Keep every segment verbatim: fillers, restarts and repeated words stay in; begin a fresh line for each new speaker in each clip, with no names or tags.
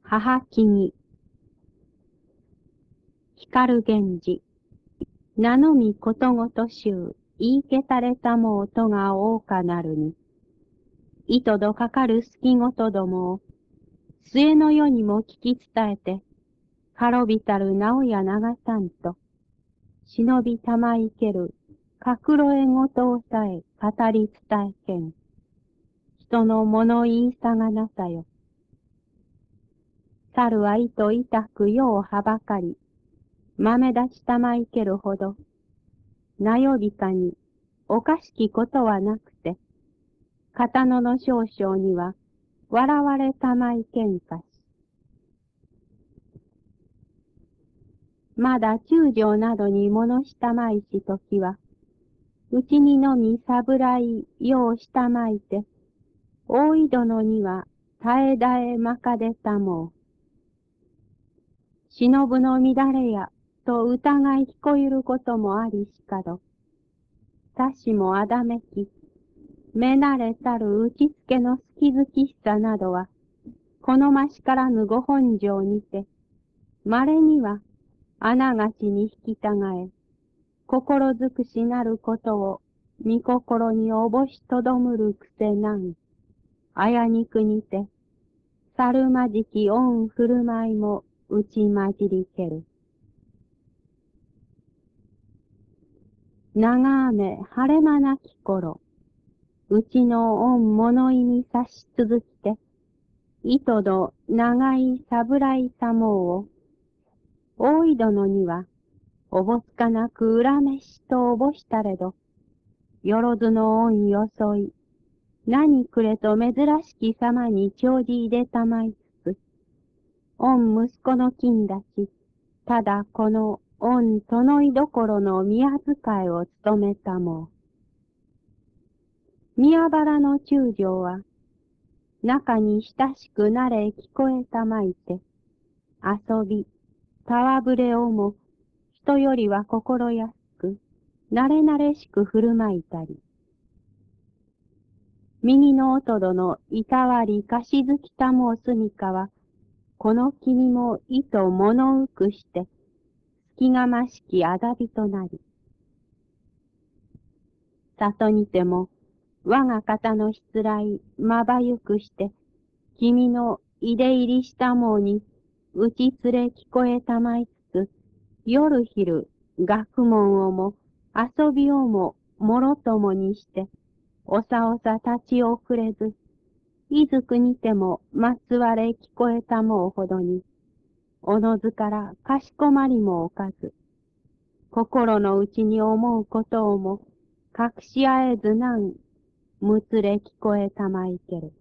母木に、光る源氏、名のみことごと衆、言いけたれたも音が多かなるに、糸どかかる隙ごとどもを、末の世にも聞き伝えて、かろびたる直や長さんと、忍びたまいける、格露えごとをさえ語り伝えけん。人の物言いさがなさよ。猿は糸痛く世をはばかり、豆立ちたまいけるほど、なよびかにおかしきことはなくて、片野の少々には笑われたまいけんかし。まだ中将などに物したまいしときは、うちにのみ侍世をしたまいて、大井殿には絶え絶えまかでたもう。忍の乱れや、と疑い聞こえることもありしかど、たしもあだめき、目慣れたる打ちつけの好き好きしさなどは、このましからぬご本性にて、稀には、あながちに引きたがえ、心づくしなることを、見心におぼしとどむる癖なん、あやにくにて、さるまじき恩振る舞いも打ちまじりける。長雨晴れ間なき頃、うちの恩物意に差し続きて、糸ど長い侍さもを、大井殿には、おぼつかなく恨めしとおぼしたれど、よろずの恩よそい、何くれと珍しき様に長じ入れたまいつつ、恩息子の金だし、ただこの恩殿いどころの宮遣いを務めたもう。宮原の中将は、中に親しくなれ聞こえたまいて、遊び、たわぶれをも、人よりは心安く、慣れ慣れしく振る舞いたり、右のおとどのいたわりかしずきたもうすみかは、この君も意図物うくして、隙がましきあだびとなり、里にても、我が方のしつらいまばゆくして、君のいで入りしたもうに、うちつれ聞こえたまいつつ、夜昼、学問をも、遊びをも、もろともにして、おさおさ立ち遅れず、いずくにても、まつわれ聞こえたもうほどに、おのずからかしこまりもおかず、心の内に思うことをも、隠し合えずなん、むつれ聞こえたまいける。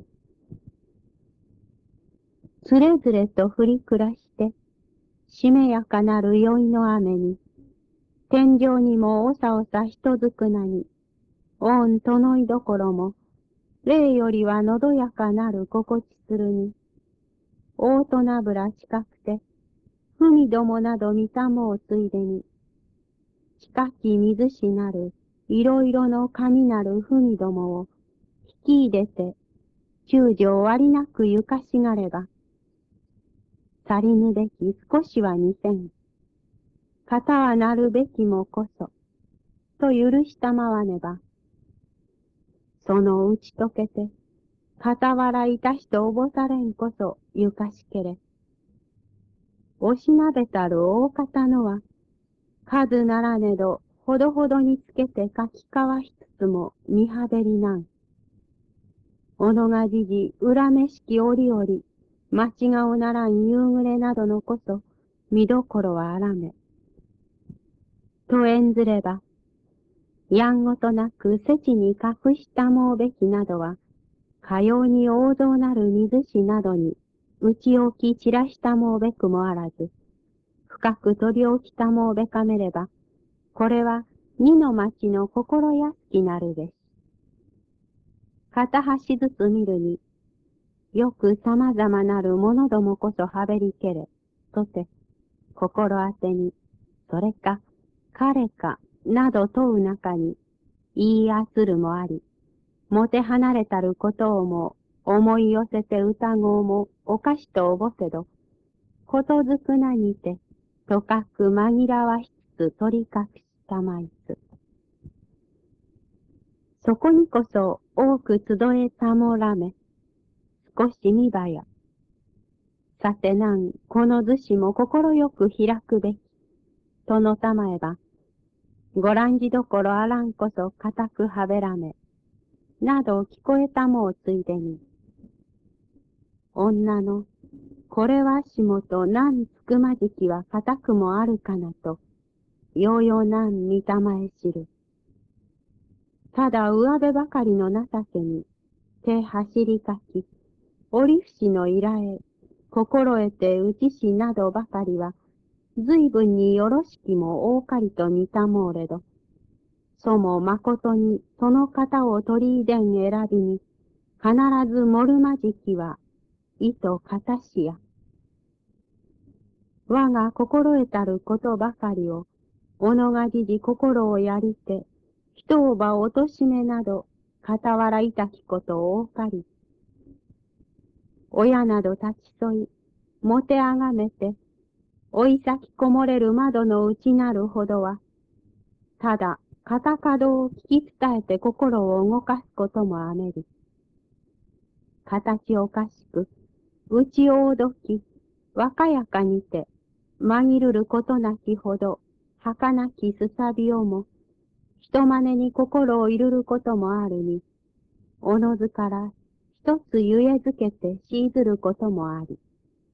つれづれと降り暮らして、しめやかなる宵の雨に、天井にもおさおさ人づくなに、恩とのいどころも、霊よりはのどやかなる心地するに、大となぶら近くて、ふみどもなど見たもうついでに、近き水しなる、いろいろの神なるふみどもを、引き入れて、中将割なくゆかしがれば、去りぬべき少しはにせん。型はなるべきもこそ、と許したまわねば、その打ち解けて、傍らいたしとおぼされんこそゆかしけれ。おしなべたる大方のは、数ならねど、ほどほどにつけて書き交わしつつも見はべりなん。おのがじじ、恨めしき折々、間違おならん夕暮れなどのこそ、見どころはあらめ。と演ずれば、やんごとなくせちに隠したもうべきなどは、かように王道なる水しなどに、打ち置き散らしたもうべくもあらず、深く取り置きたもうべかめれば、これは二の町の心安きなるべし。片端ずつ見るに、よく様々なるものどもこそはべりけれ、とて、心当てに、それか、彼か、など問う中に、言いあするもあり、もて離れたることをも、思い寄せて疑うも、おかしとおぼせど、 ことずくなにて、とかく紛らわしつつ取り隠したまいつ。そこにこそ多く集えたもらめ、少し見ばや。さてなん、この図紙も心よく開くべき、とのたまえば、ご覧じどころあらんこそ固くはべらめ、など聞こえたもうついでに、女の、これはしもとなんつくまじきは固くもあるかなと、ようようなん見たまえ知る。ただ上辺ばかりの情けに、手走りかき、折節のいらえ、心得て打ちしなどばかりは、随分によろしきも多かりと見たもうれど、そもまことにその方を取り入れん選びに、必ず盛るまじきは、意図かたしや。我が心得たることばかりを、おのがじじ心をやりて、人をばおとしめなど、傍らいたきことを多かり。親など立ち添い、もてあがめて、追い先こもれる窓の内なるほどは、ただ、片角を聞き伝えて心を動かすこともあめり。形おかしく、内をおどき、若やかにて、紛るることなきほど、儚きすさびをも、人真似に心を入るることもあるに、おのずから一つゆえづけてしずることもあり。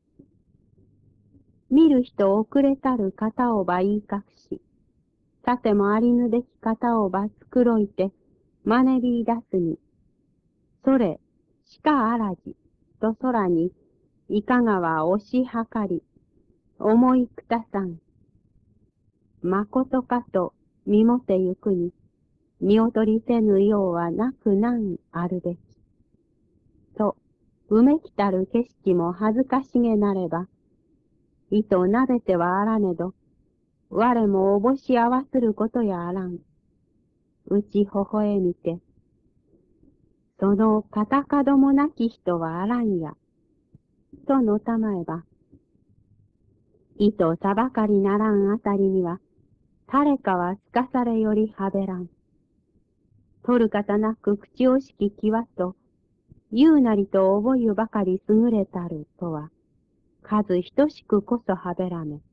見る人遅れたる方をば言い隠し、さてもありぬべき方をば繕いて、真似び出すに、それ、しかあらじ、と空に、いかがは押し量り、思いくたさん。まことかと見もてゆくに、見劣りせぬようはなくなんあるべき。と、うめきたる景色も恥ずかしげなれば、意図なべてはあらねど、我もおぼし合わすることやあらん。うち微笑みて、その片角もなき人はあらんや、とのたまえば、意図さばかりならんあたりには、誰かはすかされよりはべらん。取る方なく口をしききわと、言うなりと覚ゆばかり優れたるとは、数等しくこそはべらめ。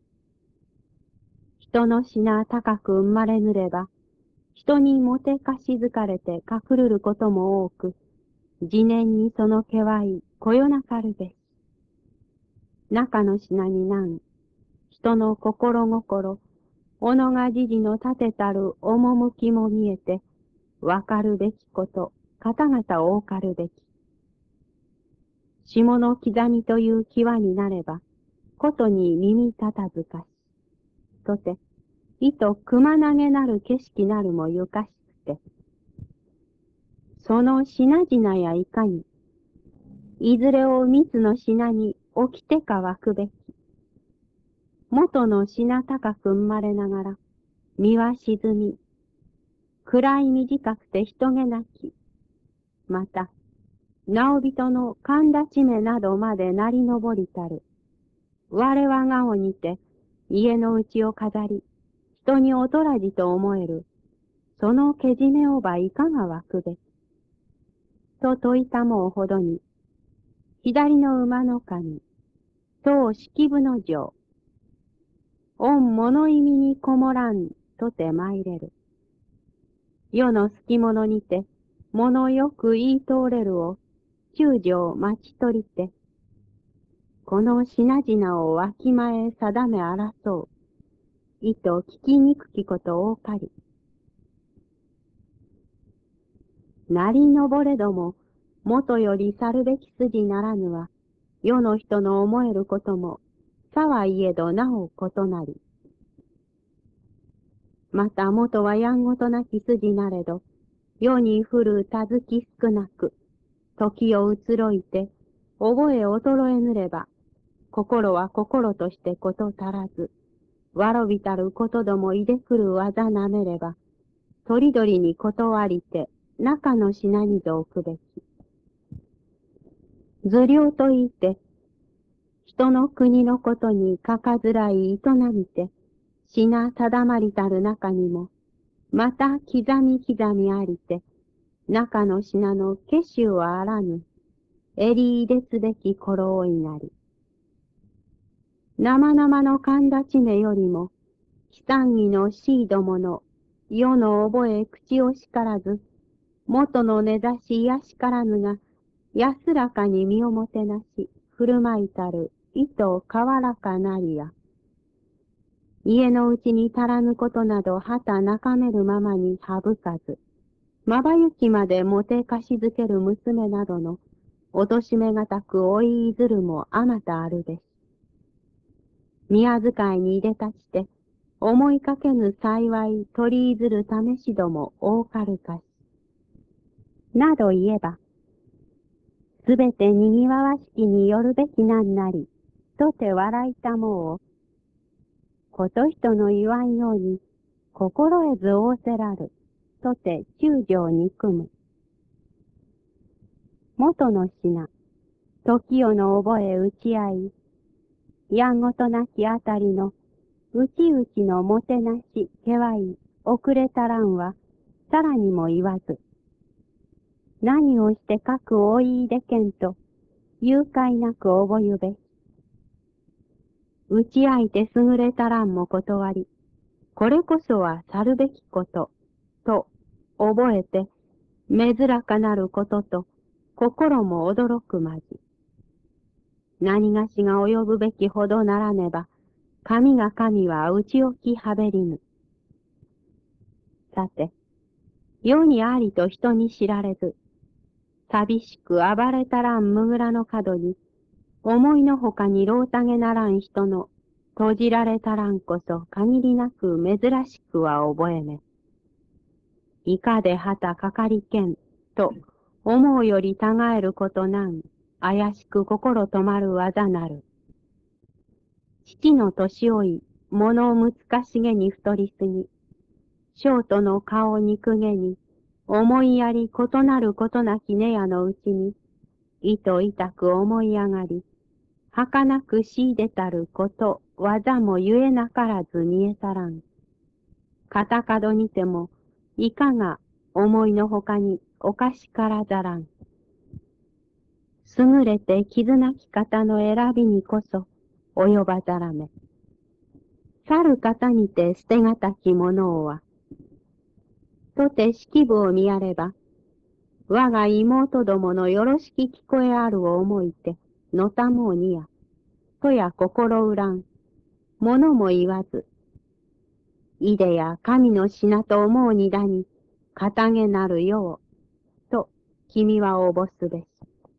人の品高く生まれぬれば、人にもてかしづかれてかくるることも多く、自念にそのけわい、こよなかるべし。中の品になん、人の心心、おのがじじの立てたる趣も見えて、わかるべきこと、方々多かるべき。下の刻みという際になれば、ことに耳立たずかし。とて、いと熊投げなる景色なるもゆかしくて、その品々やいかに、いずれを蜜の品に置きてかわくべき。元の品高く生まれながら、身は沈み、暗い短くて人気なき。また、直人の神立ち目などまでなりのぼりたる。我は顔にて、家の内を飾り、人におとらじと思える。そのけじめをばいかがわくべき。と問いたもうほどに、左の馬の神、当式部の城、御物意味にこもらん、とて参れる。世の隙物にて、物よく言い通れるを、中条待ち取りて、この品々をわきまえ定め争う、意図聞きにくきこと多かり。なりのぼれども、元より去るべき筋ならぬは、世の人の思えることも、さはいえどなお異なり。また元はやんごとなき筋なれど、世に降るたずき少なく、時を移ろいて、覚え衰えぬれば、心は心としてこと足らず、わろびたることどもいでくる技なめれば、とりどりに断りて、中の品にぞ置くべき。図量といって、 人の国のことにかかずらい営みて、品定まりたる中にも、また刻み刻みありて、中の品の化衆はあらぬ、襟入れつべき頃をいなり。生々の神立ちめよりも、悲惨儀のしいどもの、世の覚え口を叱らず、元の根ざし癒しからぬが、安らかに身をもてなし、振る舞いたる、意図変わらかなりや。家のうちに足らぬことなど旗中めるままに省かず、まばゆきまでもてかしづける娘などの、おとしめがたく追いいずるもあまたあるべし。宮遣いにいでたちて、思いかけぬ幸い取りいずる試しども多かるかし。など言えば、すべてにぎわわしきによるべきなんなり、とて笑いたもう、こと人の言わんように、心得ず仰せらる、とて中将憎む。元の品、時代の覚え打ち合い、やんごとなきあたりの、うちうちのもてなし、けわい、遅れたらんは、さらにも言わず、何をしてかくおいいでけんと、誘拐なく覚ゆべし。打ち合いて優れたらんも断り、これこそは去るべきこと、と、覚えて、めずらかなることと、心も驚くまじ。何がしが及ぶべきほどならねば、神が神は打ち置きはべりぬ。さて、世にありと人に知られず、寂しく暴れたらんむぐらの角に、思いのほかにろうたげならん人の、閉じられたらんこそ限りなく珍しくは覚えめ。いかで旗かかりけん、と、思うよりたがえることなん、怪しく心止まる技なる。父の年老い、物難しげに太りすぎ、小との顔憎げに、思いやり異なることなきねやのうちに、糸痛く思い上がり、儚くしいでたること、技も言えなからず見えたらん。片角にても、いかが思いのほかにおかしからざらん。優れて傷なき方の選びにこそ、及ばざらめ。去る方にて捨てがたきものは、とて式部を見やれば、我が妹どものよろしき聞こえあるを思いて、のたもうにや、とや心うらん、ものも言わず、いでや神の品と思うにだに、かたげなるよう、と君はおぼすべし。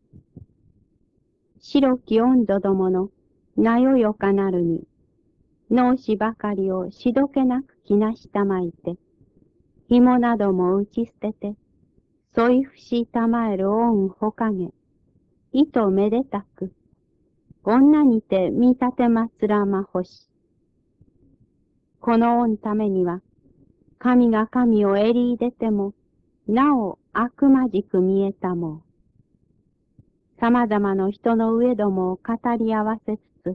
白き温度どもの、なよよかなるに、脳死ばかりをしどけなくきなしたまいて、紐なども打ち捨てて、そいふしたまえる恩ほかげ、いとめでたく、女にて見立てまつらまほし。この恩ためには、神が神を襟出ても、なお悪魔じく見えたもう。様々の人の上どもを語り合わせつつ、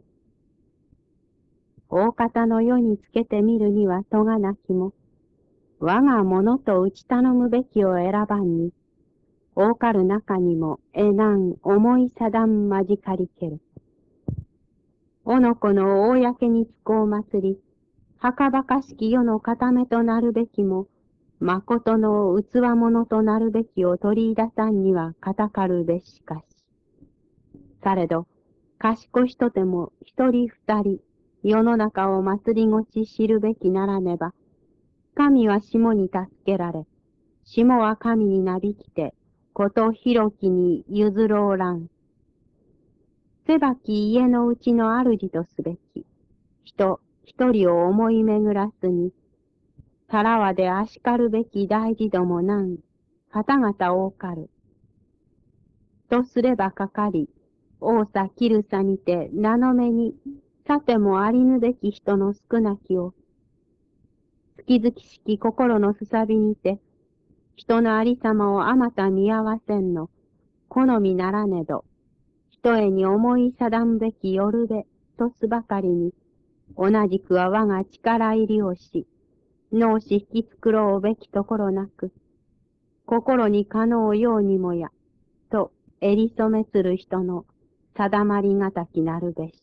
大方の世につけてみるにはとがなきも、我がものと打ち頼むべきを選ばんに、多かる中にもえなん思い定んまじかりける。おのこの公につこう祭り、はかばかしき世の固めとなるべきも、誠の器物となるべきを取り出さんには堅かるべしかし。されど、賢い人でも一人二人、世の中を祭りごち知るべきならねば、神は下に助けられ、下は神になびきて、こと広きに譲ろうらん。狭き家のうちの主とすべき、人一人を思い巡らすに、たらわであしかるべき大事どもなん、方々多かる。とすればかかり、多さきるさにて名の目に、さてもありぬべき人の少なきを、月々しき心のすさびにて、人のありさまをあまた見合わせんの、好みならねど、 一重に思い定むべき夜べ、とすばかりに、同じくは我が力入りをし、脳し引き作ろうべきところなく、心に可能ようにもや、と襟染めする人の定まりがたきなるべし。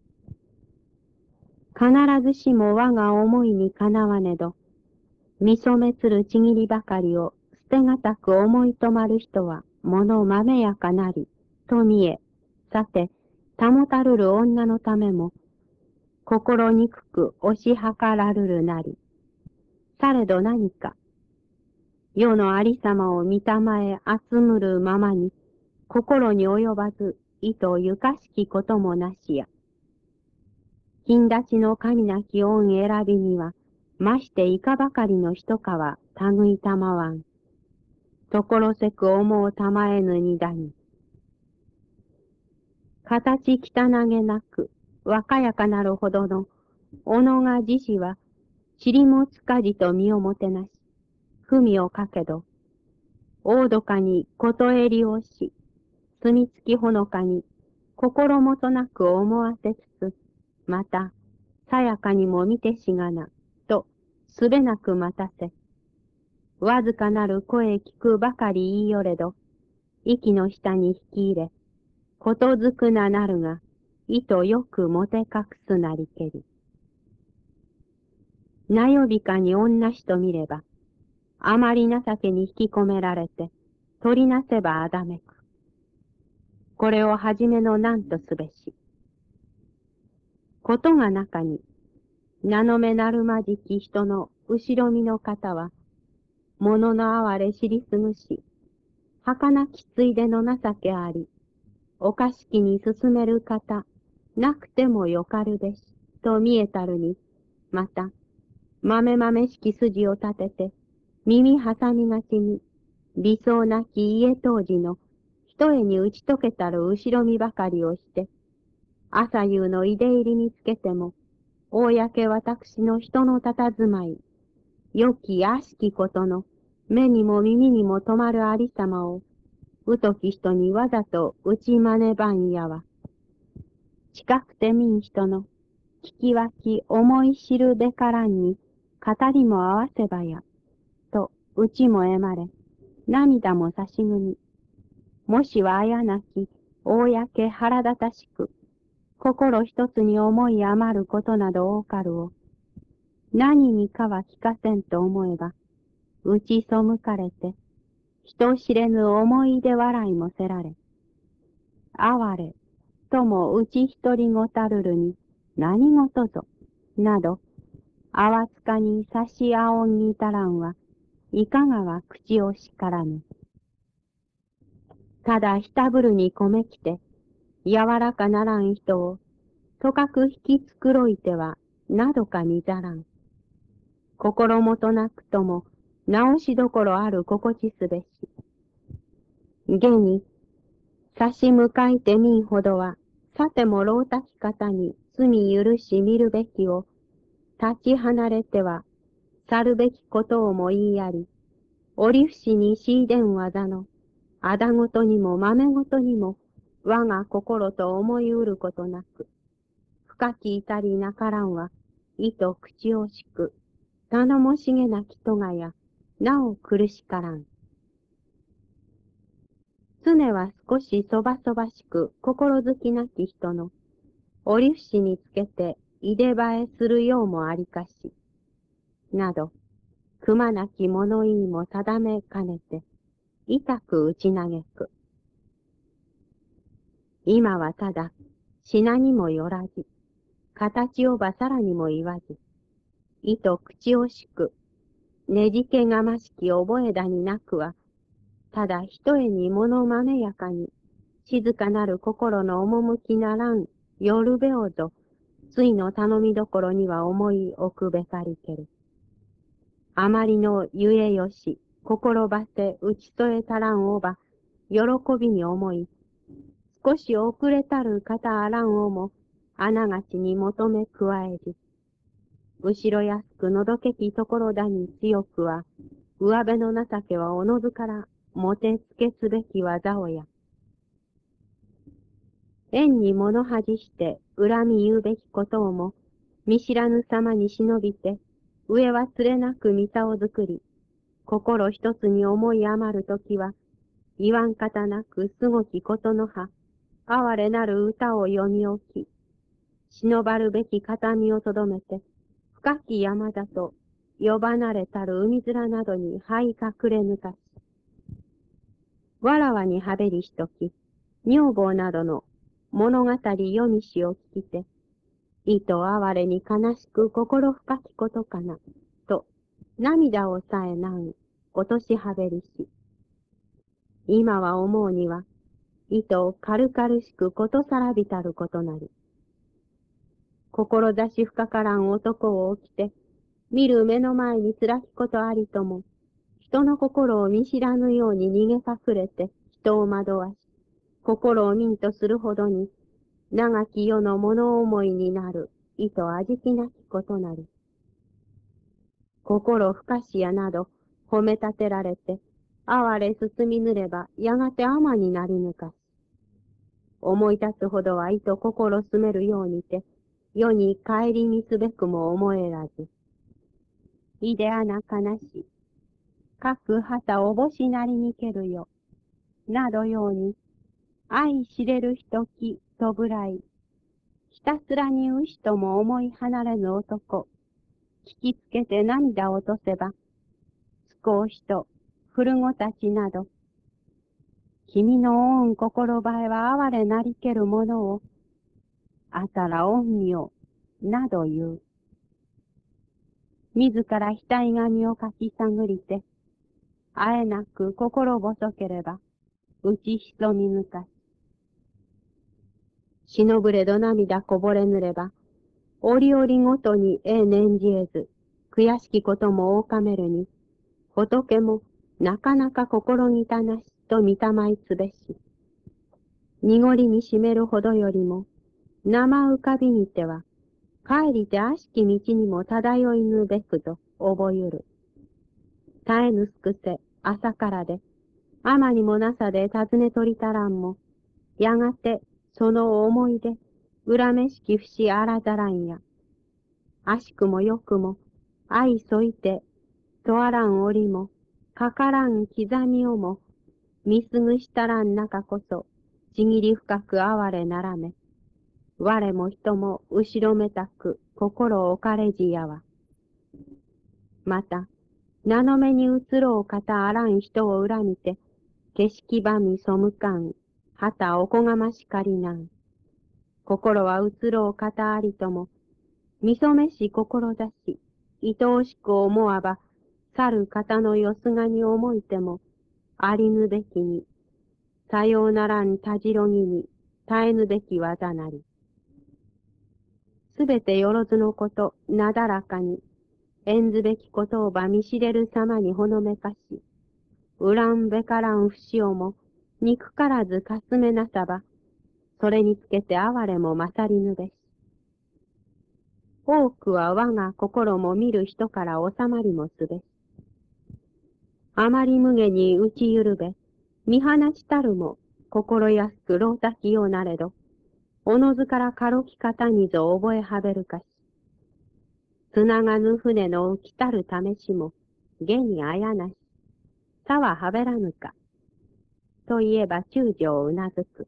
必ずしも我が思いにかなわねど、見染めするちぎりばかりを捨てがたく思い止まる人は、物まめやかなり、と見え、さて、保たるる女のためも、心にくく押し量らるるなり。されど何か、世のありさまを見たまえ集むるままに、心に及ばず、意とゆかしきこともなしや。金立ちの神なき恩選びには、ましていかばかりの人かは類いたまわん。ところせく思うたまえぬにだに。形汚げなく、若やかなるほどの、おのが自死は、塵もつかじと身をもてなし、文をかけど、大どかにことえりをし、住みつきほのかに、心もとなく思わせつつ、また、さやかにも見てしがな、と、すべなく待たせ、わずかなる声聞くばかり言いよれど、息の下に引き入れ、ことづくななるが、意とよくもて隠すなりけり。なよびかに女しと見れば、あまり情けに引き込められて、取りなせばあだめく。これをはじめの何とすべし。ことが中に、名のめなるまじき人の後ろ身の方は、物の哀れ知りすぐし、儚きついでの情けあり、おかしきに進める方、なくてもよかるべし、と見えたるに、また、まめまめしき筋を立てて、耳挟みがちに、理想なき家当時の、一重に打ち解けたる後ろ身ばかりをして、朝夕の出入りにつけても、公私の人の佇まい、良き悪しきことの、目にも耳にも止まるありさまを、疎き人にわざと打ちまねばんやわ。近くて見ん人の、聞きわき思い知るべからんに、語りも合わせばや、と、うちもえまれ、涙も差しぐみ。もしはあやなき、公腹立たしく、心一つに思い余ることなど多かるを、何にかは聞かせんと思えば、打ち背かれて、人知れぬ思い出笑いもせられ、哀れ、ともうち一人ごたるるに、何事ぞ、など、あわつかに差し仰ぎいたらんは、いかがは口をしからぬ。ただひたぶるに米きて、柔らかならん人を、とかく引き繕いては、などかにざらん。心もとなくとも、直しどころある心地すべし。現に、差し向かいてみんほどは、さても老たき方に罪許し見るべきを、立ち離れては、去るべきことをも言いやり、折り伏にしいでん技の、あだごとにもまめごとにも、我が心と思いうることなく、深き至りなからんは、意と口をしく、頼もしげなきとがや、なお苦しからん。常は少しそばそばしく心づきなき人の、折り伏につけていでばえするようもありかし、など、くまなき物言いも定めかねて、痛く打ち投げく。今はただ、品にもよらず、形をばさらにも言わず、意と口をしく、ねじけがましき覚えだになくは、ただ一重に物まめやかに、静かなる心の趣ならん、夜べおぞ、ついの頼みどころには思い置くべかりける。あまりのゆえよし、心ばせ打ち添えたらんおば、喜びに思い、少し遅れたる方あらんをも、あながちに求め加えず、後ろ安くのどけきところだに強くは、上辺の情けはおのずから、もてつけすべき技をや。 縁に物恥して、恨み言うべきことをも、見知らぬ様に忍びて、上はつれなく三を作り、心一つに思い余るときは、言わん方なくすごきことの葉、哀れなる歌を読み置き、忍ばるべき形見をとどめて、深き山だと呼ばなれたる海面などに這い隠れぬかし。わらわにはべりしとき、女房などの物語読みしを聞きて、意図哀れに悲しく心深きことかな、と涙をさえなん落としはべりし。今は思うには、意図軽々しくことさらびたることなり。志深からん男を起きて、見る目の前に辛きことありとも、人の心を見知らぬように逃げ隠れて人を惑わし、心を見んとするほどに、長き世の物思いになる、意図味気なきことなり。心不可視やなど、褒め立てられて、哀れ進みぬれば、やがて甘になりぬかし。思い立つほどは意図心すめるようにて、世に帰り見すべくも思えらず。いであな悲し、各旗おぼしなりにけるよ、などように、愛知れるひときとぶらい、ひたすらに牛とも思い離れぬ男、聞きつけて涙を落とせば、少しと古子たちなど、君の恩心ばえは哀れなりけるものを、あたら恩妙、など言う。自ら額紙を書き探りて、あえなく心細ければ、打ち潜みぬかし。しのぶれど涙こぼれぬれば、折々ごとにええ念じえず、悔しきことも多かめるに、仏もなかなか心汚しと見たまいつべし。濁りにしめるほどよりも、生浮かびにては、帰りて悪しき道にも漂いぬべくと覚ゆる。絶えぬすくせ、朝からで、あまにもなさで尋ね取りたらんも、やがてその思い出、恨めしき節あらざらんや。あしくもよくも、愛そいて、とあらん折も、かからん刻みをも、見すぐしたらん中こそ、ちぎり深く哀れならめ。我も人も後ろめたく心置かれじやわ。また、名の目に移ろう方あらん人を恨みて、景色ばみ背かん、はたおこがましかりなん。心は移ろう方ありとも、みそめし志、愛おしく思わば、去る方のよすがに思いても、ありぬべきに、さようならんたじろぎに、絶えぬべき技なり。すべてよろずのこと、なだらかに、縁ずべきことをば見知れる様にほのめかし、恨んべからん不死をも、憎からずかすめなさば、それにつけて哀れも勝りぬべし。多くは我が心も見る人から収まりもすべし。あまり無下に打ちゆるべ、見放したるも、心安く老たきようなれど、おのずから軽き方にぞ覚えはべるかし。つながぬ船の浮きたる試しも、下にあやなし。さははべらぬか。と言えば中将うなずく。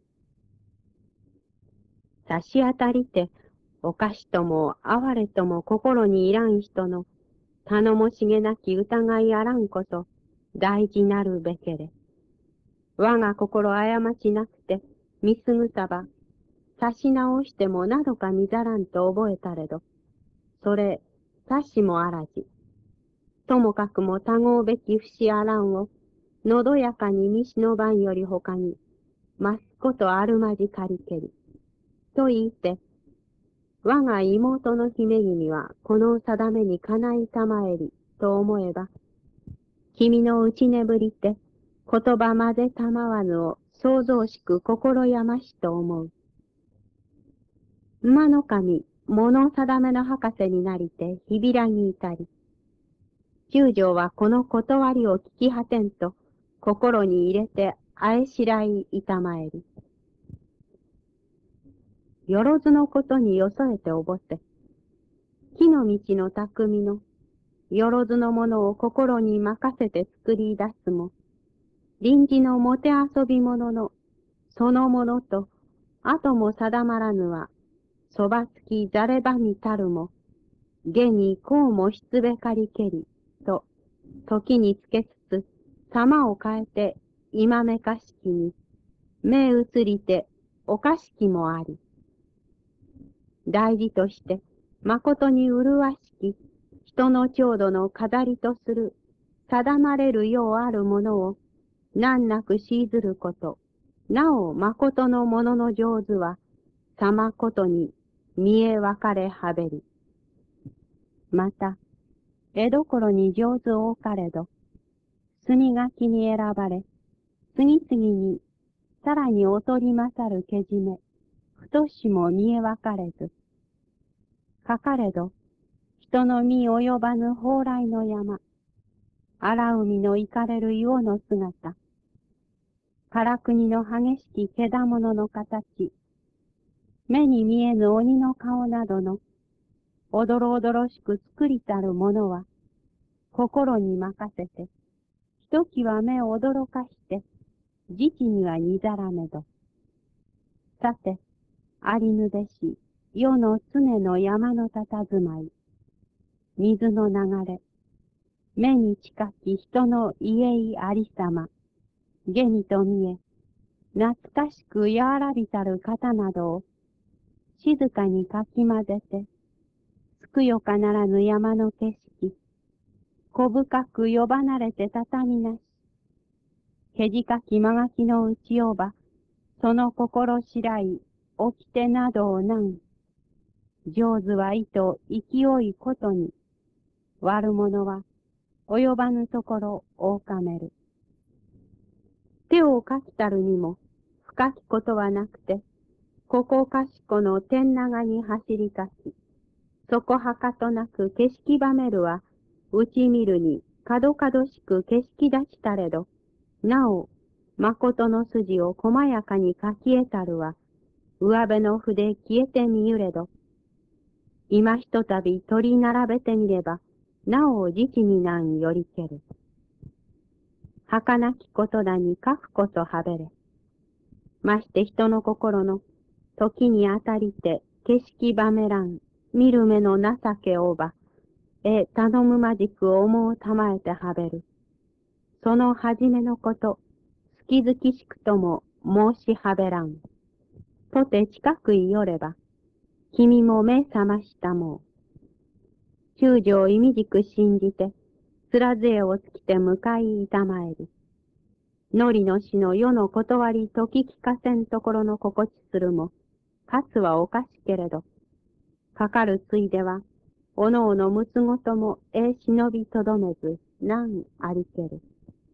差し当たりて、おかしとも哀れとも心にいらん人の、頼もしげなき疑いあらんこと、大事なるべけれ。我が心過ちなくて、見すぐさば、差し直してもなどか見ざらんと覚えたれど、それ、差しもあらじ。ともかくも多合べき節あらんを、のどやかに見しのばんよりほかに、ますことあるまじかりけり。と言って、我が妹の姫君はこの定めにかないたまえり、と思えば、君のうちねぶりて、言葉まぜたまわぬを想像しく心やましと思う。馬の神、物定めの博士になりて、ひびらにいたり。中将はこの断りを聞き果てんと、心に入れて、あえしらいいたまえり。 よろずのことによそえておぼて、木の道の匠の、よろずのものを心に任せて作り出すも、臨時のもて遊び者の、そのものと、後も定まらぬは、そばつきざればにたるも、現にこうもしつべかりけり、と、時につけつつ、様を変えて、今めかしきに、目移りて、おかしきもあり。大事として、誠に麗しき、人の調度の飾りとする、定まれるようあるものを、難なくしずること、なお誠のものの上手は、さまことに見え分かれはべり。また、江戸頃に上手多かれど、墨書きに選ばれ、次々に、さらに劣り勝るけじめ、太しも見え分かれず、かかれど、人の見及ばぬ蓬莱の山、荒海の行かれる魚の姿、から国の激しきけだものの形、目に見えぬ鬼の顔などの、おどろおどろしく作りたるものは、心に任せて、ひときわ目を驚かして、時期にはにざらめど。さて、ありぬべし、世の常の山のたたずまい、水の流れ、目に近き人の家いありさま、下にと見え、懐かしくやわらびたる方などを、静かにかき混ぜて、つくよかならぬ山の景色、小深く呼ばなれて畳なし、けじかきまがきのうちをば、その心しらい、起きてなどをなん、上手は意と勢いことに、悪者は及ばぬところをかめる。手をかきたるにも、深きことはなくて、ここかしこの天長に走りかき、そこはかとなく景色ばめるは、うち見るに角々しく景色出したれど、なお、誠の筋を細やかに書き得たるは、上辺の筆消えてみゆれど、今ひとたび取り並べてみれば、なお時期になんよりける。儚きことだに書くことはべれ。まして人の心の、時にあたりて景色ばめらん、見る目の情けをば、え頼むまじく思うたまえてはべる。そのはじめのこと、好きづきしくとも申しはべらん。とて近くいよれば、君も目覚ましたもう。中将意味じく信じて、つら杖をつきて向かいいたまえり。のりの死の世の断り時聞かせんところの心地するも、かつはおかしけれど、かかるついでは、おのおのむつごともえ忍びとどめず、なんありける。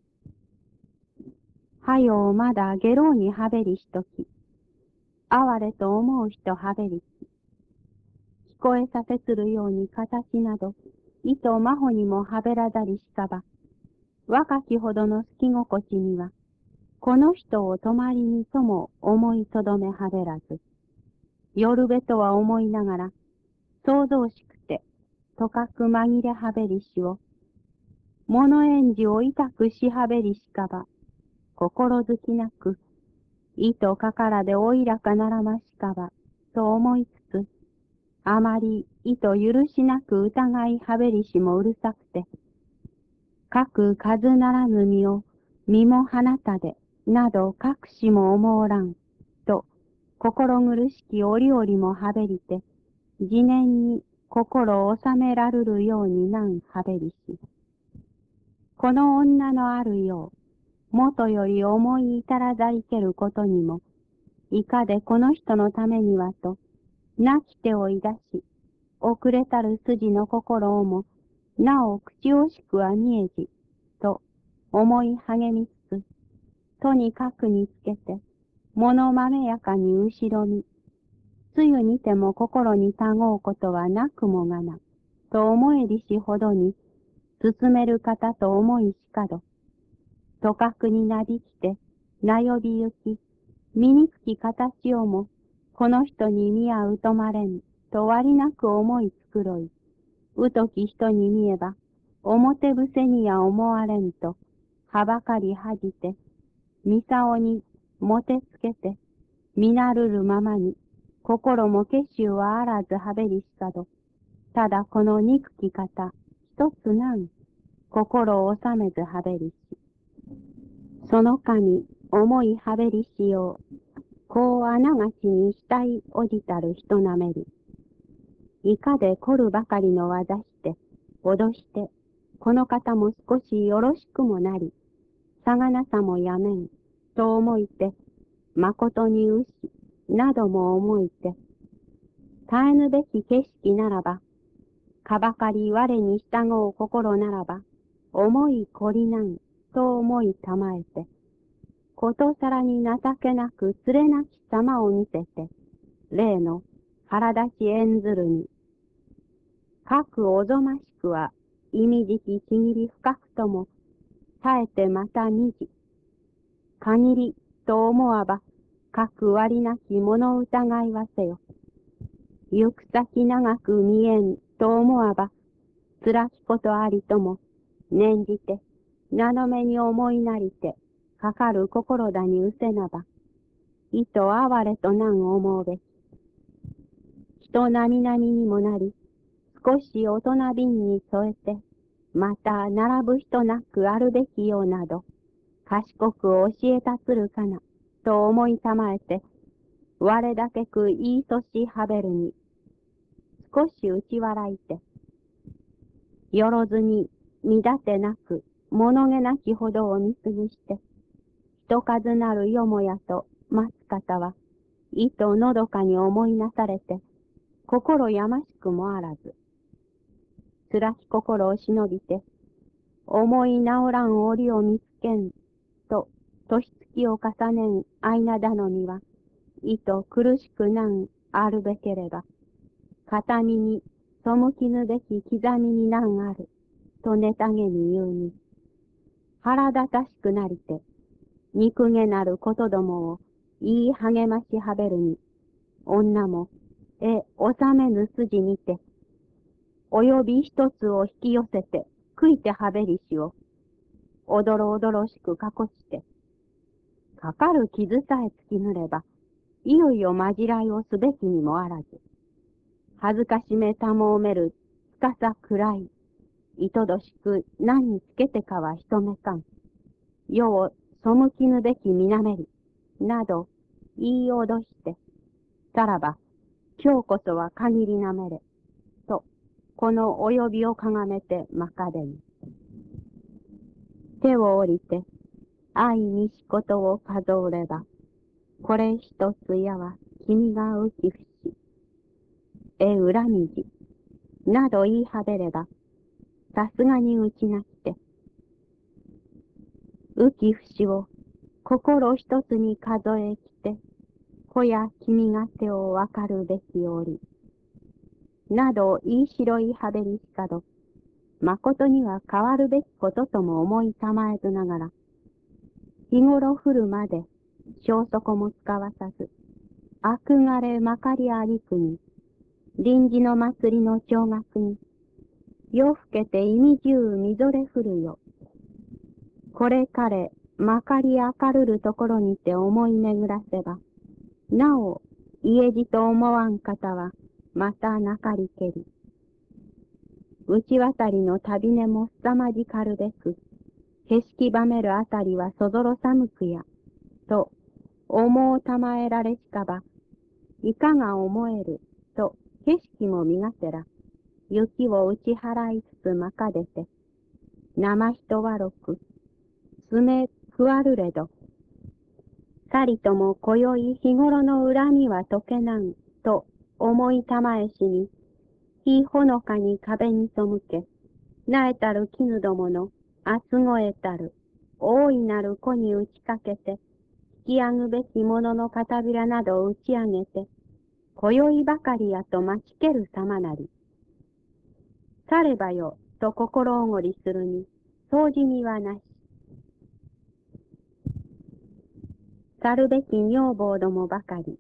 はようまだ下郎にはべりしとき、哀れと思う人はべりし、聞こえさせするように形など、いと真帆にもはべらざりしかば、若きほどの好き心地には、この人を泊まりにとも思いとどめはべらず、夜べとは思いながら、想像しくて、とかく紛れはべりしを、物演じを痛くしはべりしかば、心づきなく、意とかからでおいらかならましかば、と思いつつ、あまり意と許しなく疑いはべりしもうるさくて、かく数ならぬ身を身も放たで、など隠しも思おらん、と、心苦しき折々もはべりて、自念に心を収めらるるようになんはべりし、この女のあるよう、もとより思い至らざりけることにも、いかでこの人のためにはと、なき手をいだし、遅れたる筋の心をも、なお口惜しくは見えじ、と思い励みつつ、とにかくにつけて、物まめやかに後ろに、つゆにても心にたごうことはなくもがな、と思えりしほどに、進める方と思いしかど、とかくになびきて、なよびゆき、醜き形をも、 この人に見合うとまれん、と割なく思いつくろい。うとき人に見えば、表伏せにや思われんと、はばかり恥じて、みさおにもてつけて、みなるるままに、心も決心はあらずはべりしかど、ただこの憎き方、一つなん、心を収めずはべりし。その神、思いはべりしよう、こうあながちにしたいおじたる人なめり。いかで凝るばかりの技して、脅して、この方も少しよろしくもなり、さがなさもやめん、と思いて、まことにうし、なども思いて、絶えぬべき景色ならば、かばかり我に従う心ならば、思いこりなん、と思いたまえて、ことさらに情けなくつれなき様を見せて、例の腹立ち演ずるに、かくおぞましくは、意味じきちぎり深くとも、耐えてまた二時、限りと思わば、かく割なき物疑いはせよ。行く先長く見えんと思わば、辛きことありとも、念じて、なのめに思いなりて、かかる心だにうせなば、意図哀れとなん思うべき。人並々にもなり、少し大人瓶に添えて、また並ぶ人なくあるべきようなど、賢く教えたつるかな、と思いたまえて、我だけく言いそしはべるに、少し打ち笑いて、よろずに見立てなく、物気なきほどを見過ぎして、人数なるよもやと待つ方は、意とのどかに思いなされて、心やましくもあらず、辛き心を忍びて、思い直らん折を見つけん、と、年月を重ねん間頼みは、意と苦しくなんあるべければ、片身に背きぬべき刻みになんある、とネタげに言うに、腹立たしくなりて、憎げなることどもを言い励ましはべるに、女も、え、収めぬ筋にて、および一つを引き寄せて、悔いてはべりしを、おどろおどろしくかこして、かかる傷さえ突きぬれば、いよいよまじらいをすべきにもあらず、恥ずかしめたもめる、つかさ暗い、いとどしく何につけてかは人目かん、世を背きぬべきみなめり、など、言い脅して、さらば、今日こそは限りなめれ、と、この及びをかがめてまかでに。手を降りて、愛にしことを数れば、これ一つやは君が浮きふし、え恨みじ、など言いはべれば、さすがに打ちなきて、浮きふしを心一つに数えきて、子や君が手をわかるべきおり、など言いしろいはべりしかど、誠には変わるべきこととも思いたまえずながら、日頃降るまで、消息も使わさず、悪がれまかりありくに、臨時の祭りの正月に、夜更けて意味中みぞれ降るよ。これ彼、まかり明るるところにて思い巡らせば、なお、家路と思わん方は、またなかりけり。内渡りの旅根もすさまじかるべく、へしきばめるあたりはそぞろ寒くや、と、思うたまえられしかば、いかが思える、と、景色も見がてら、雪を打ち払いつつまかでて、生人はろく、すめくわるれど、さりとも今宵日頃の恨みは解けなん、と思いたまえしに、日ほのかに壁に背け、なえたる絹どもの、あつごえたる、大いなる子に打ちかけて、引き上ぐべきものの片びらなどを打ち上げて、今宵ばかりやと待ちける様なり。さればよ、と心おごりするに、掃除にはなし。去るべき女房どもばかり、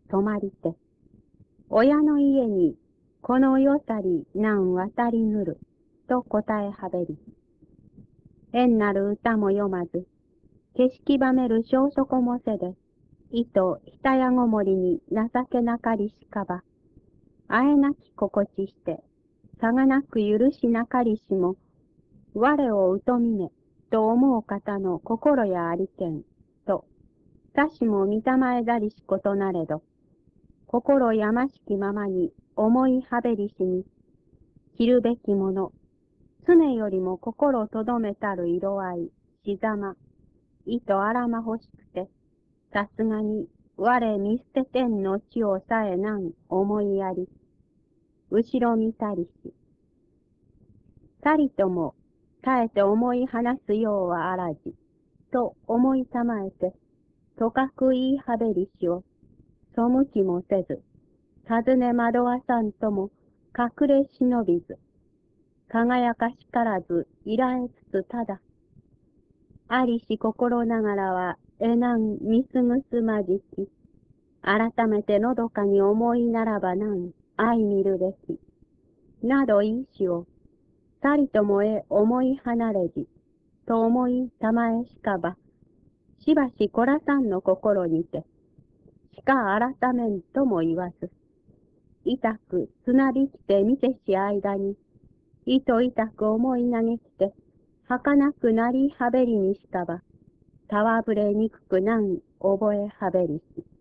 泊まりて、親の家にこの世たりなん渡りぬる、と答えはべり。縁なる歌も読まず、景色ばめる小底もせで、いとひたやごもりに情けなかりしかば、あえなき心地して、さがなく許しなかりしも、我を疎みね、と思う方の心やありけん、と、他しも見たまえざりしことなれど、心やましきままに思いはべりしに、着るべきもの、常よりも心とどめたる色合い、しざま、意とあらま欲しくて、さすがに我見捨て天の地をさえなん思いやり、後ろ見たりし、たりとも耐えて思い話すようはあらじ、と思いたまえて、とかく言いはべりしを、背きもせず、尋ね惑わさんとも隠れ忍びず、輝かしからずいらえつつただ、ありし心ながらはえなんみすぐすまじき、改めてのどかに思いならばなん愛見るべき、などいいしを、さりともえ思い離れじ、と思いたまえしかば、しばしこらさんの心にて、しか改めんとも言わず、痛く綱引きて見てし間に、いと痛く思い嘆きて、儚くなりはべりにしかば、たわぶれにくくなん覚えはべりし。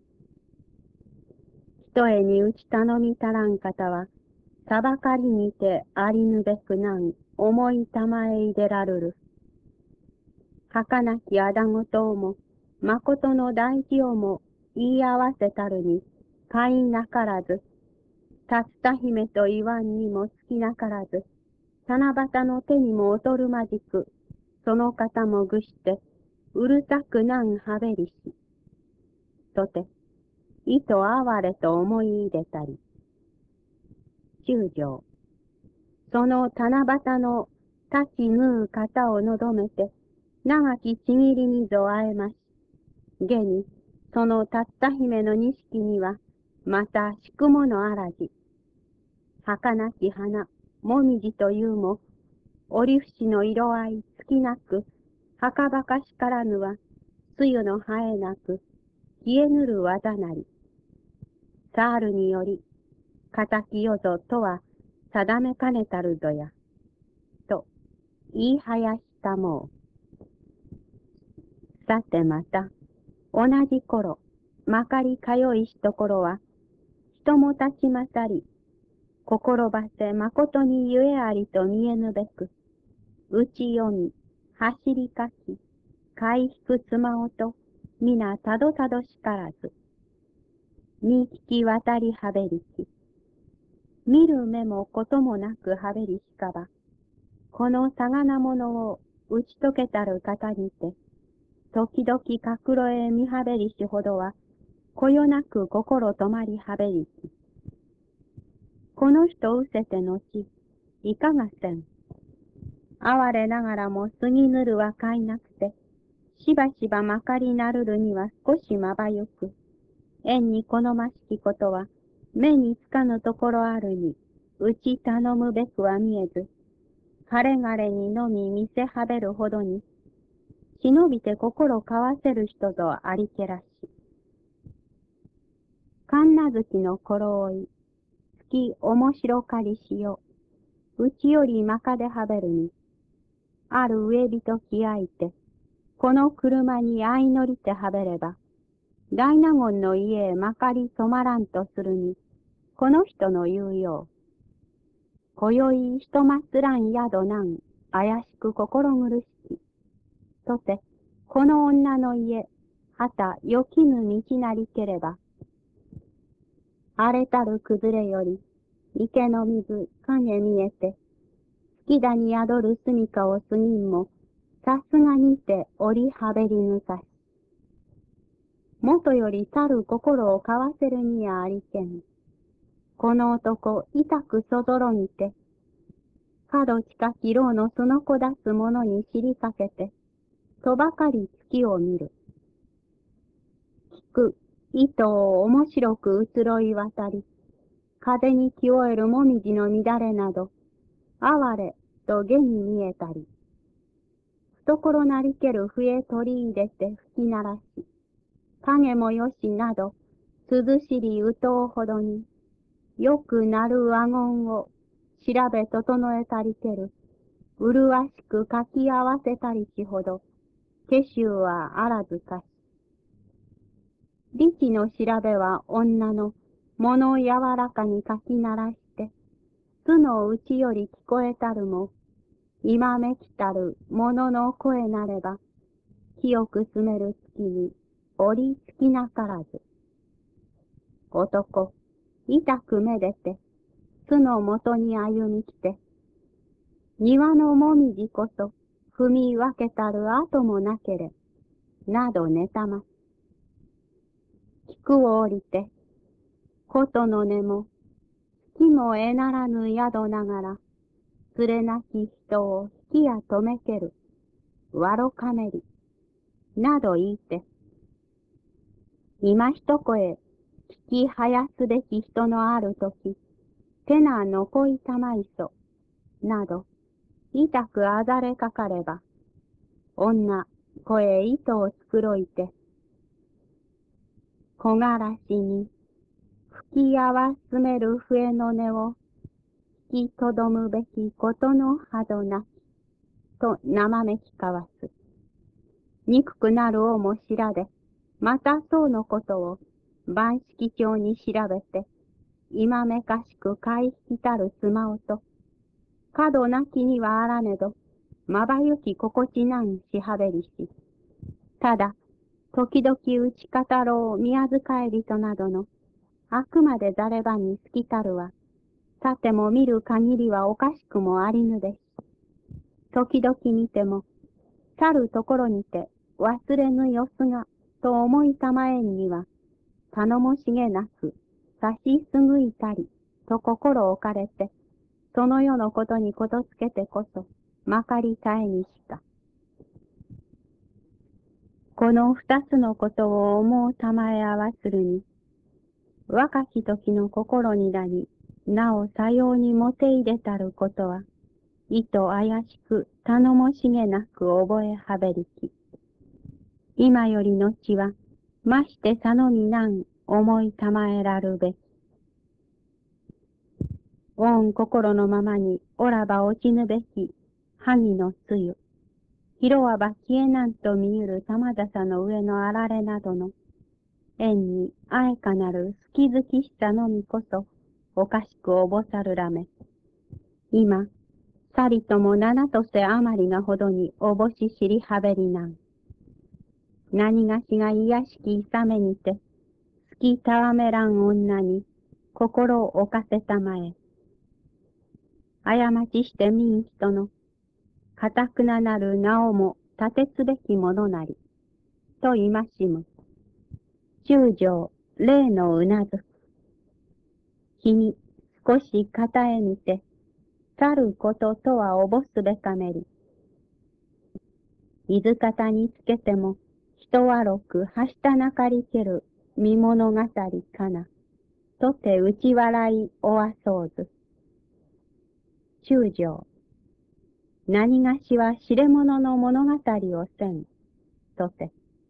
ひとえにうち頼みたらん方は、さばかりにてありぬべくなん思いたまえいでらるる。儚きあだごとをも、まことの大事をも言い合わせたるに、かいなからず、たつた姫と言わんにもつきなからず、七夕の手にも劣るまじく、その方もぐして、うるさくなんはべりし。とて、意と哀れと思い入れたり。中将。その七夕の立ちぬう方をのどめて、長きちぎりにぞあえまし。現に、そのたった姫の錦には、また敷くものあらじ。儚き花、もみじというも、折節の色合いつきなく、はかばかしからぬは、つゆの生えなく、消えぬる技なり。サールにより、敵よぞとは、定めかねたるぞや。と、言いはやしたもう。さてまた、同じ頃、まかりかよいしところは、人も立ちまたり、心ばせ誠にゆえありと見えぬべく、打ち読み、走りかき、買い引く妻をと、皆たどたどしからず、に聞き渡りはべりき、見る目もこともなくはべりしかば、このさがなものを打ち解けたる方にて、時々角ろへ見はべりしほどは、こよなく心止まりはべりき。この人うせてのち、いかがせん。哀れながらも過ぎぬるはかいなくて、しばしばまかりなるるには少しまばゆく、縁に好ましきことは、目につかぬところあるに、うち頼むべくは見えず、かれがれにのみ見せはべるほどに、忍びて心交わせる人ぞありけらし。神奈月の頃追い、月面白かりしよ、うちよりまかではべるに、ある上人気合いて、この車に相乗りてはべれば、大納言の家へまかり染まらんとするに、この人の言うよう、今宵ひとますらん宿なん怪しく心苦しき。とて、この女の家、はたよきぬ道なりければ、荒れたる崩れより、池の水、影見えて、月田に宿る住処を過ぎんも、さすがにて折りはべりぬかし。元より去る心を交わせるにやありけん。この男、痛くそぞろぎて、角近き牢のすのこ出す者に尻かけて、とばかり月を見る。聞く、 糸を面白く移ろい渡り、風に聞こえるもみじの乱れなど、哀れと下に見えたり、懐なりける笛取り入れて吹き鳴らし、影もよしなど、涼しりうとうほどに、よくなる和言を調べ整えたりける、麗しく書き合わせたりしほど、化衆はあらずかし。理智の調べは女の物柔らかに書き鳴らして、巣のうちより聞こえたるも、今めきたる物の声なれば、清く住める月に折りつきなからず。男、痛くめでて、巣のもとに歩み来て、庭のもみじこそ踏み分けたる跡もなけれ、など寝たます。菊を降りて、琴の音も、月もえならぬ宿ながら、連れなき人を引きや止めける、わろかめり、など言いて、今一声、聞きはやすべき人のあるとき、手な残いたまいそ、など、痛くあざれかかれば、女、声糸を繕いて、木枯らしに、吹き合わすめる笛の音を、引きとどむべきことのはどなき、と生めきかわす。憎くなるをも知らで、またそうのことを、万式帳に調べて、今めかしく買い引きたるすまおと、角なきにはあらねど、まばゆき心地なんしはべりし、ただ、時々打ち語ろう宮遣い人などの、あくまでざればに好きたるは、さても見る限りはおかしくもありぬでし。時々見ても、去るところにて忘れぬよすが、と思いたまえんには、頼もしげなく、差しすぐいたり、と心置かれて、その世のことにことつけてこそ、まかりたえにしか。この二つのことを思うたまえ合わするに、若き時の心になり、なおさようにもて入れたることは、意図怪しく頼もしげなく覚えはべりき。今よりのちは、ましてさのみなん思いたまえらるべき。御心のままにおらば落ちぬべき、萩のつゆ。広わば消えなんと見ゆる玉笹の上のあられなどの、縁にあえかなる好き好きしさのみこそ、おかしくおぼさるらめ。今、さりとも七とせ余りがほどにおぼし知りはべりなん。何がしがいやしきいさめにて、好きたわめらん女に、心を置かせたまえ。過ちしてみん人の、かたくななる名をも立てつべきものなり、と戒む。中将、例のうなずく。日に少し片へ見て、去ることとはおぼすべかめり。伊豆方につけても、人はろくはしたなかりける見物語かな。とて打ち笑いおわそうず。中将、何がしは知れ者の物語をせん。とて。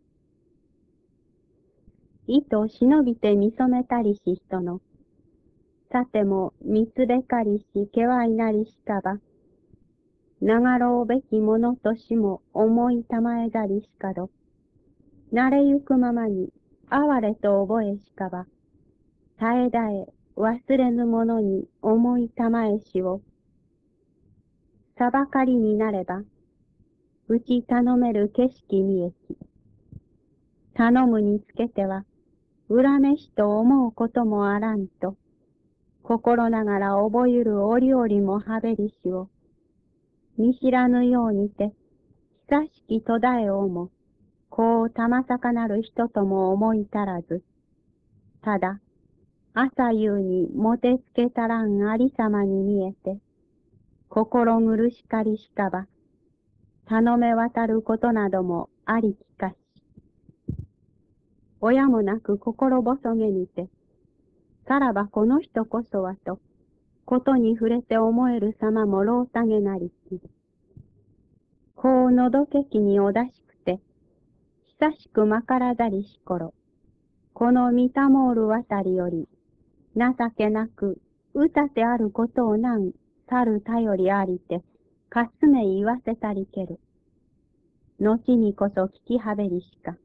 意と忍びて見初めたりし人の、さても見つべかりしけわいなりしたば、ながろうべきものとしも思いたまえだりしかど、慣れゆくままに哀れと覚えしかば、絶え絶え忘れぬものに思いたまえしを、さばかりになれば、うち頼める景色見えき、頼むにつけては、恨めしと思うこともあらんと、心ながら覚ゆる折々もはべりしを、見知らぬようにて、久しき途絶えをも、こうたまさかなる人とも思いたらず、ただ、朝夕にもてつけたらんありさまに見えて、心苦しかりしかば、頼め渡ることなどもありきかし。 親もなく心細げにて、さらばこの人こそはと、ことに触れて思える様もろうたげなりき。こうのどけきにおだしくて、久しくまからざりし頃、この見たもおるあたりより、情けなく、歌てあることをなん、去る頼りありて、かすめ言わせたりける。後にこそ聞きはべりしか。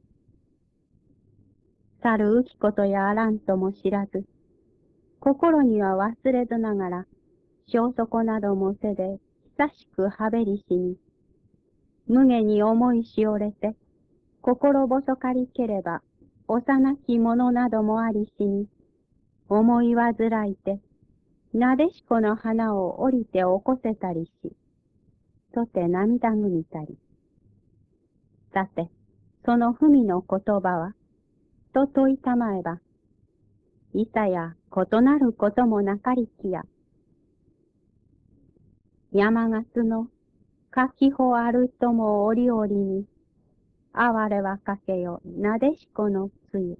去る浮きことやあらんとも知らず、心には忘れずながら、小底などもせで、久しくはべりしに、無下に思いしおれて、心細かりければ、幼き者などもありしに、思い煩いて、なでしこの花を降りて起こせたりし、とて涙ぐみたり。さて、その文の言葉は、と問いたまえば、いさや異なることもなかりきや、山月のかきほあるとも折々に、哀れはかけよなでしこの露。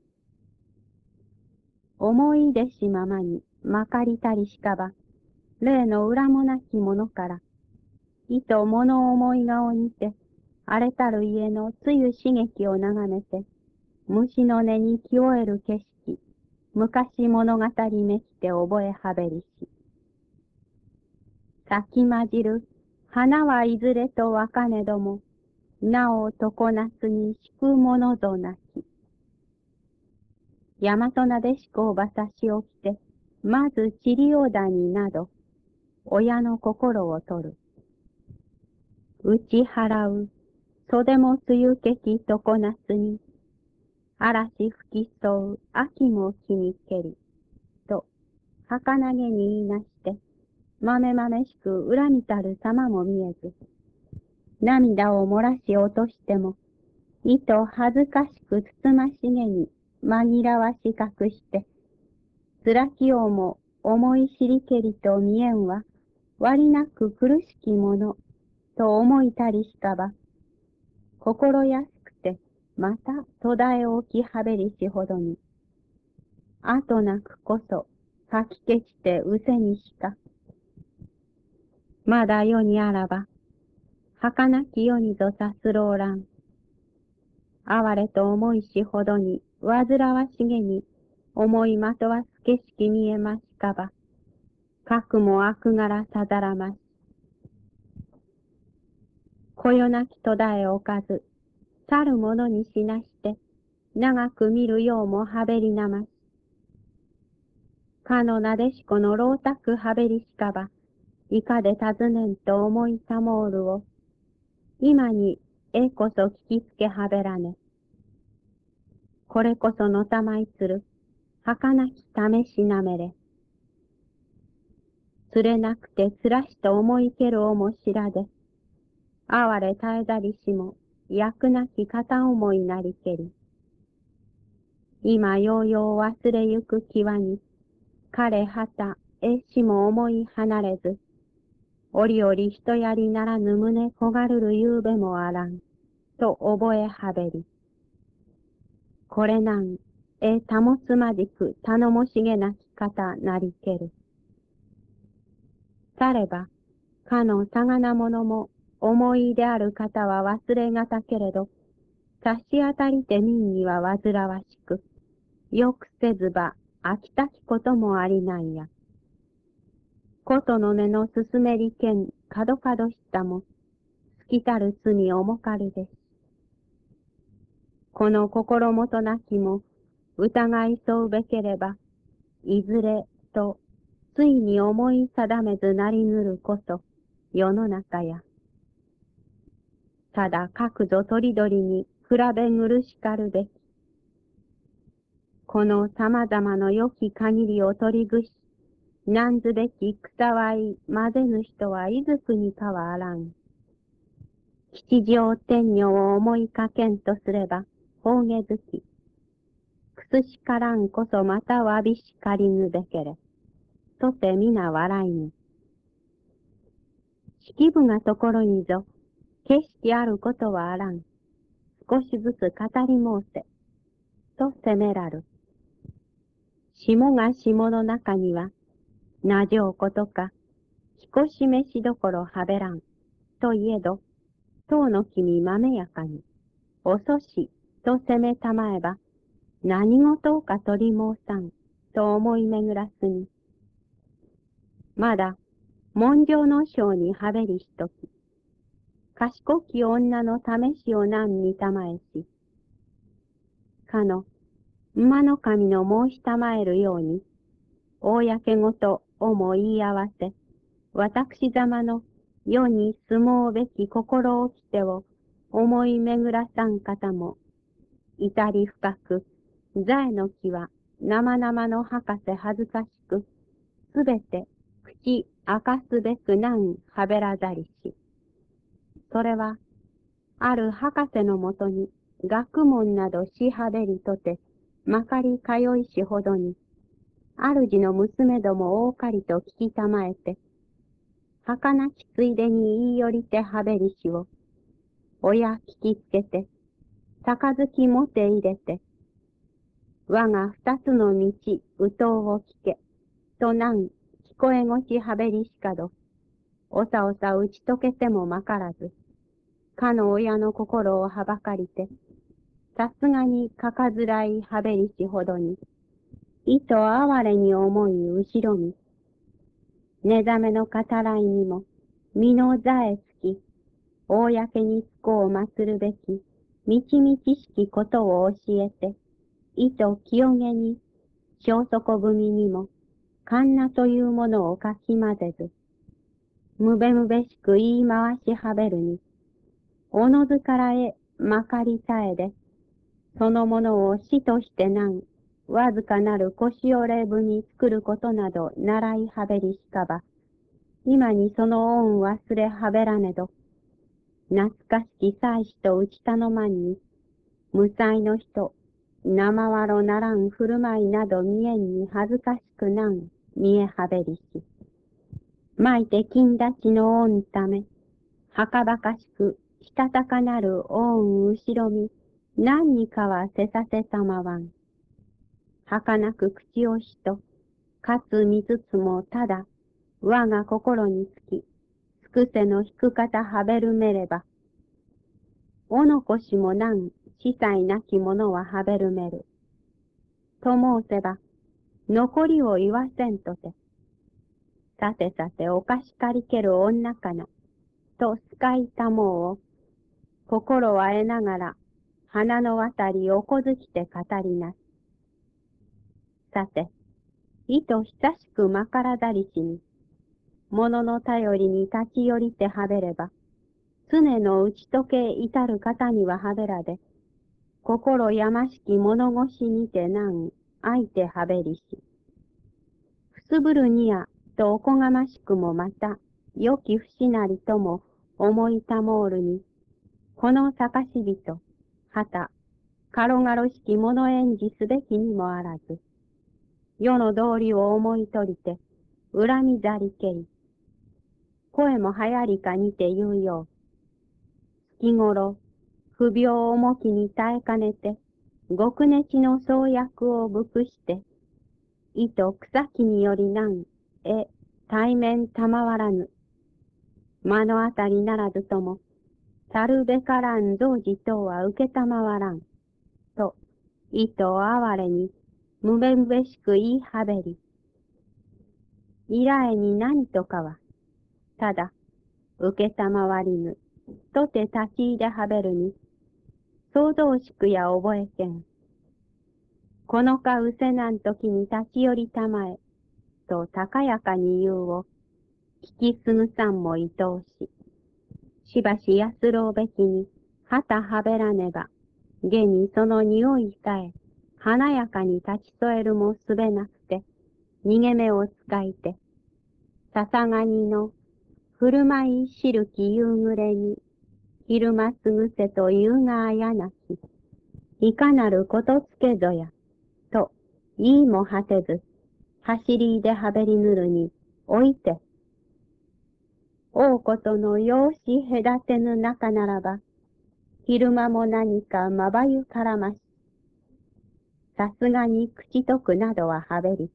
思い出しままにまかりたりしかば、例の裏もなきものから、いと物思い顔にて、荒れたる家の露刺激を眺めて、虫の音に聞こえる景色、昔物語めきて覚えはべりし。咲きまじる、花はいずれとわかねども、なお常夏に敷くものぞなき。大和なでしこを馬刺しを着て、まずちりおだになど、親の心を取る。打ち払う、袖も梅雨けき常夏に、嵐吹きそう秋も気にけり、と、儚げに言いなして、まめまめしく恨みたる様も見えず、涙を漏らし落としても、いと恥ずかしくつつましげに紛らわし隠して、辛きようも思い知りけりと見えんは、割なく苦しきもの、と思いたりしかば、心安くて、また途絶え置きはべりしほどに、後なくこそ、かき消してうせにしか。まだ世にあらば、儚き世にぞさすろうらん。哀れと思いしほどに、煩わしげに、思いまとわす景色見えましかば、かくも悪柄さざらまし。こよなき途絶えおかず、去るものにしなして、長く見るようもはべりなまし。かのなでしこのろうたくはべりしかば、いかで尋ねんと思いたもおるを、今にえこそ聞きつけはべらね。これこそのたまいつる、儚き試しなめれ。釣れなくてつらしと思いけるおもしらで、哀れ絶えざりしも、役なき片思いなりけり。今ようよう忘れゆく際に、彼はた、えしも思い離れず、折々人やりならぬ胸焦がるるゆうべもあらん、と覚えはべり。これなん、えたもつまじく頼もしげなき方なりける。されば、かのさがなものも、思いである方は忘れがたけれど、差し当たりて民には煩わしく、よくせずば飽きたきこともありなんや。ことの根の進めりけん、角々したも、尽きたる罪重かるです。この心もとなきも、疑いそうべければ、いずれと、ついに思い定めずなりぬるこそ、世の中や。ただ各ぞとりどりに比べ苦しかるべき。この様々の良き限りを取りぐし、なんずべき草はい混ぜぬ人はいずくにかはあらん。吉祥天女を思いかけんとすれば、ほうげづき。くすしからんこそまたわびしかりぬべけれ。とて皆笑いぬ。式部がところにぞ、景色あることはあらん。少しずつ語り申せ。 と責めらる。霜が霜の中には、なじょうことか、ひこしめしどころはべらん、といえど、とうの君まめやかに、遅し、と責めたまえば、何事か取り申さん、と思い巡らすに、まだ、文章の章にはべりしとき、賢き女の試しを何見たまえし、かの、馬の神の申したまえるように、公ごとをも言い合わせ、私ざまの世に住もうべき心をきてを思い巡らさん方も、至り深く、座への木は生々の博士恥ずかしく、すべて口明かすべくなんはべらざりし。それは、ある博士のもとに学問などしはべりとて、まかり通いしほどに、主の娘ども多かりと聞きたまえて、儚きついでに言いよりてはべりしを、親聞きつけて、杯もて入れて、我が二つの道、うとうを聞け、となん聞こえごしはべりしかど、おさおさ打ち解けてもまからず、かの親の心をはばかりて、さすがにかかずらいはべりしほどに、いと哀れに思い後ろに、寝覚めの語らいにも、身の座へつき、公につこう祀るべき、みちみちしきことを教えて、いと清げに、小底組にも、カンナというものをかき混ぜず、むべむべしく言い回しはべるに、おのずからへまかりたえで、そのものを死としてなん、わずかなる腰折れ部に作ることなど習いはべりしかば、今にその恩忘れはべらねど、懐かしき妻子と打ち頼まんに、無才の人、生わろならん振る舞いなど見えんに恥ずかしくなん見えはべりし、まいて金立ちの恩ため、はかばかしくしたたかなる恩後ろみ、何にかはせさせたまわん。はかなく口をしと、かつ見つつもただ、我が心につき、すくせの引く方はべるめれば、おのこしもなん司祭なき者ははべるめる。と申せば、残りを言わせんとて、さてさておかしかりける女かな、とすかいたもうを、心は得ながら、花のあたりおこづきて語りなす。さて、いと久しくまからざりしに、物の頼りに立ち寄りてはべれば、常の打ち解け至る方にははべらで、心やましき物腰にてなん相手はべりし、くすぶるにやとおこがましくもまた、良き不死なりとも思いたもうるに、このかし人、はた、軽々しき物演じすべきにもあらず、世の道理を思いとりて、恨みざりけり、声も流行りかにて言うよう、月頃、不病重きに耐えかねて、極熱の創薬をぶくして、意と草木によりなん、え、対面たまわらぬ。目の当たりならずとも、たるべからん増事等は受けたまわらん。と、意と哀れに、むべむべしく言いはべり。依頼に何とかは、ただ、受けたまわりぬ、とて立ち入れはべるに、想像しくや覚えけん。このかうせなんときに立ち寄りたまえ、と高やかに言うを、聞きすぐさんも愛おし。しばし安ろうべきに、はたはべらねば、現にその匂いさえ、華やかに立ち添えるもすべなくて、逃げ目を使いて、ささがにの、振る舞いしるき夕暮れに、昼間すぐせと夕があやなき、いかなることつけぞや、と、言いも果てず、走りではべりぬるに、おいて、王ことの容姿隔てぬ中ならば、昼間も何かまばゆからまし、 さすがに口説くなどははべりし。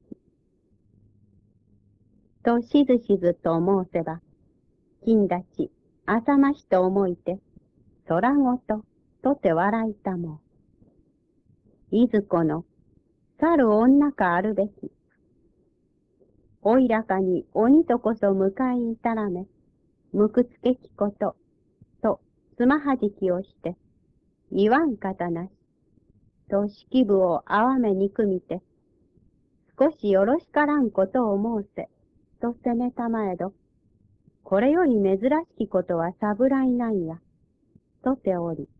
としずしずと申せば、金立ち、あさましと思いて、空ごと、とて笑いたもう。いずこの、去る女かあるべき。おいらかに鬼とこそ迎えにたらめ、むくつけきこと、と、つまはじきをして、言わんかたなし、と式部をあわめ憎みて、少しよろしからんことを申せ、と責めたまえど、これより珍しきことはさぶらいなんや、とており。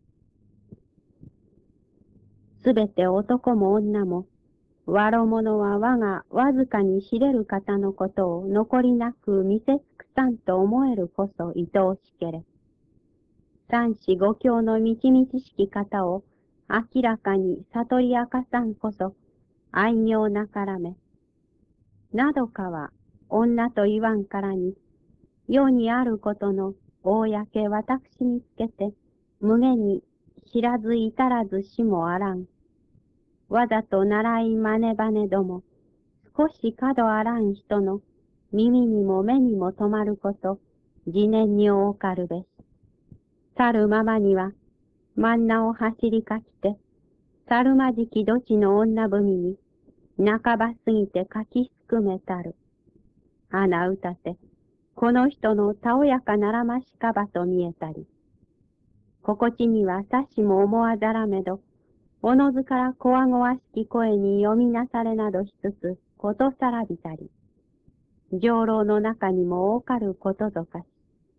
すべて男も女も、わろ者は我がわずかに知れる方のことを残りなく見せつくさんと思えるこそ愛おしけれ。三子五教のみちみちしき方を明らかに悟り明かさんこそ愛妙なからめ。などかは女と言わんからに、世にあることの公私につけて、無限に知らず至らずしもあらん。わざと習い真似ばねども、少し角あらん人の耳にも目にも止まること、自念におかるべし。去るままには、真ん名を走りかきて、去るまじきどちの女踏みに、半ば過ぎてかきすくめたる。穴うたて、この人のたおやかならましかばと見えたり。心地にはさしも思わざらめど、おのずからこわごわしき声に読みなされなどしつつ、ことさらびたり。上楼の中にも多かることぞかし。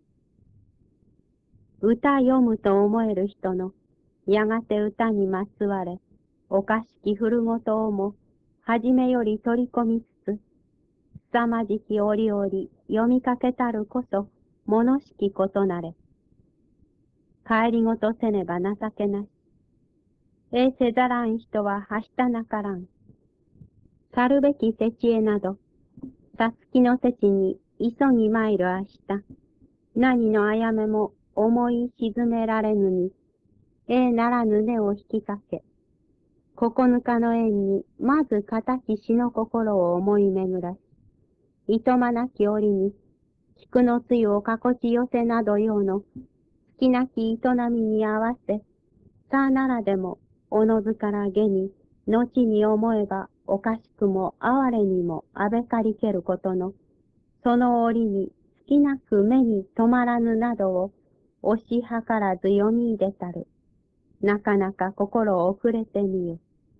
歌読むと思える人の、やがて歌にまつわれ、おかしき古ごとをも、はじめより取り込みつつ、すさまじき折々読みかけたるこそ、ものしきことなれ。帰りごとせねば情けなし。えいせざらん人ははしたなからん。去るべきせちえなど、さつきのせちに急ぎ参る明日、何のあやめも思い沈められぬに、ええならぬ根を引きかけ、九日の縁にまず敵死の心を思い巡らし、いとまなき折に、菊の露をかこち寄せなどようの、好きなき営みに合わせ、さあならでも、おのずから下に、後に思えば、おかしくも哀れにもあべかりけることの、その折に、好きなく目に留まらぬなどを、押し計らず読み入れたる。なかなか心を遅れてみよ。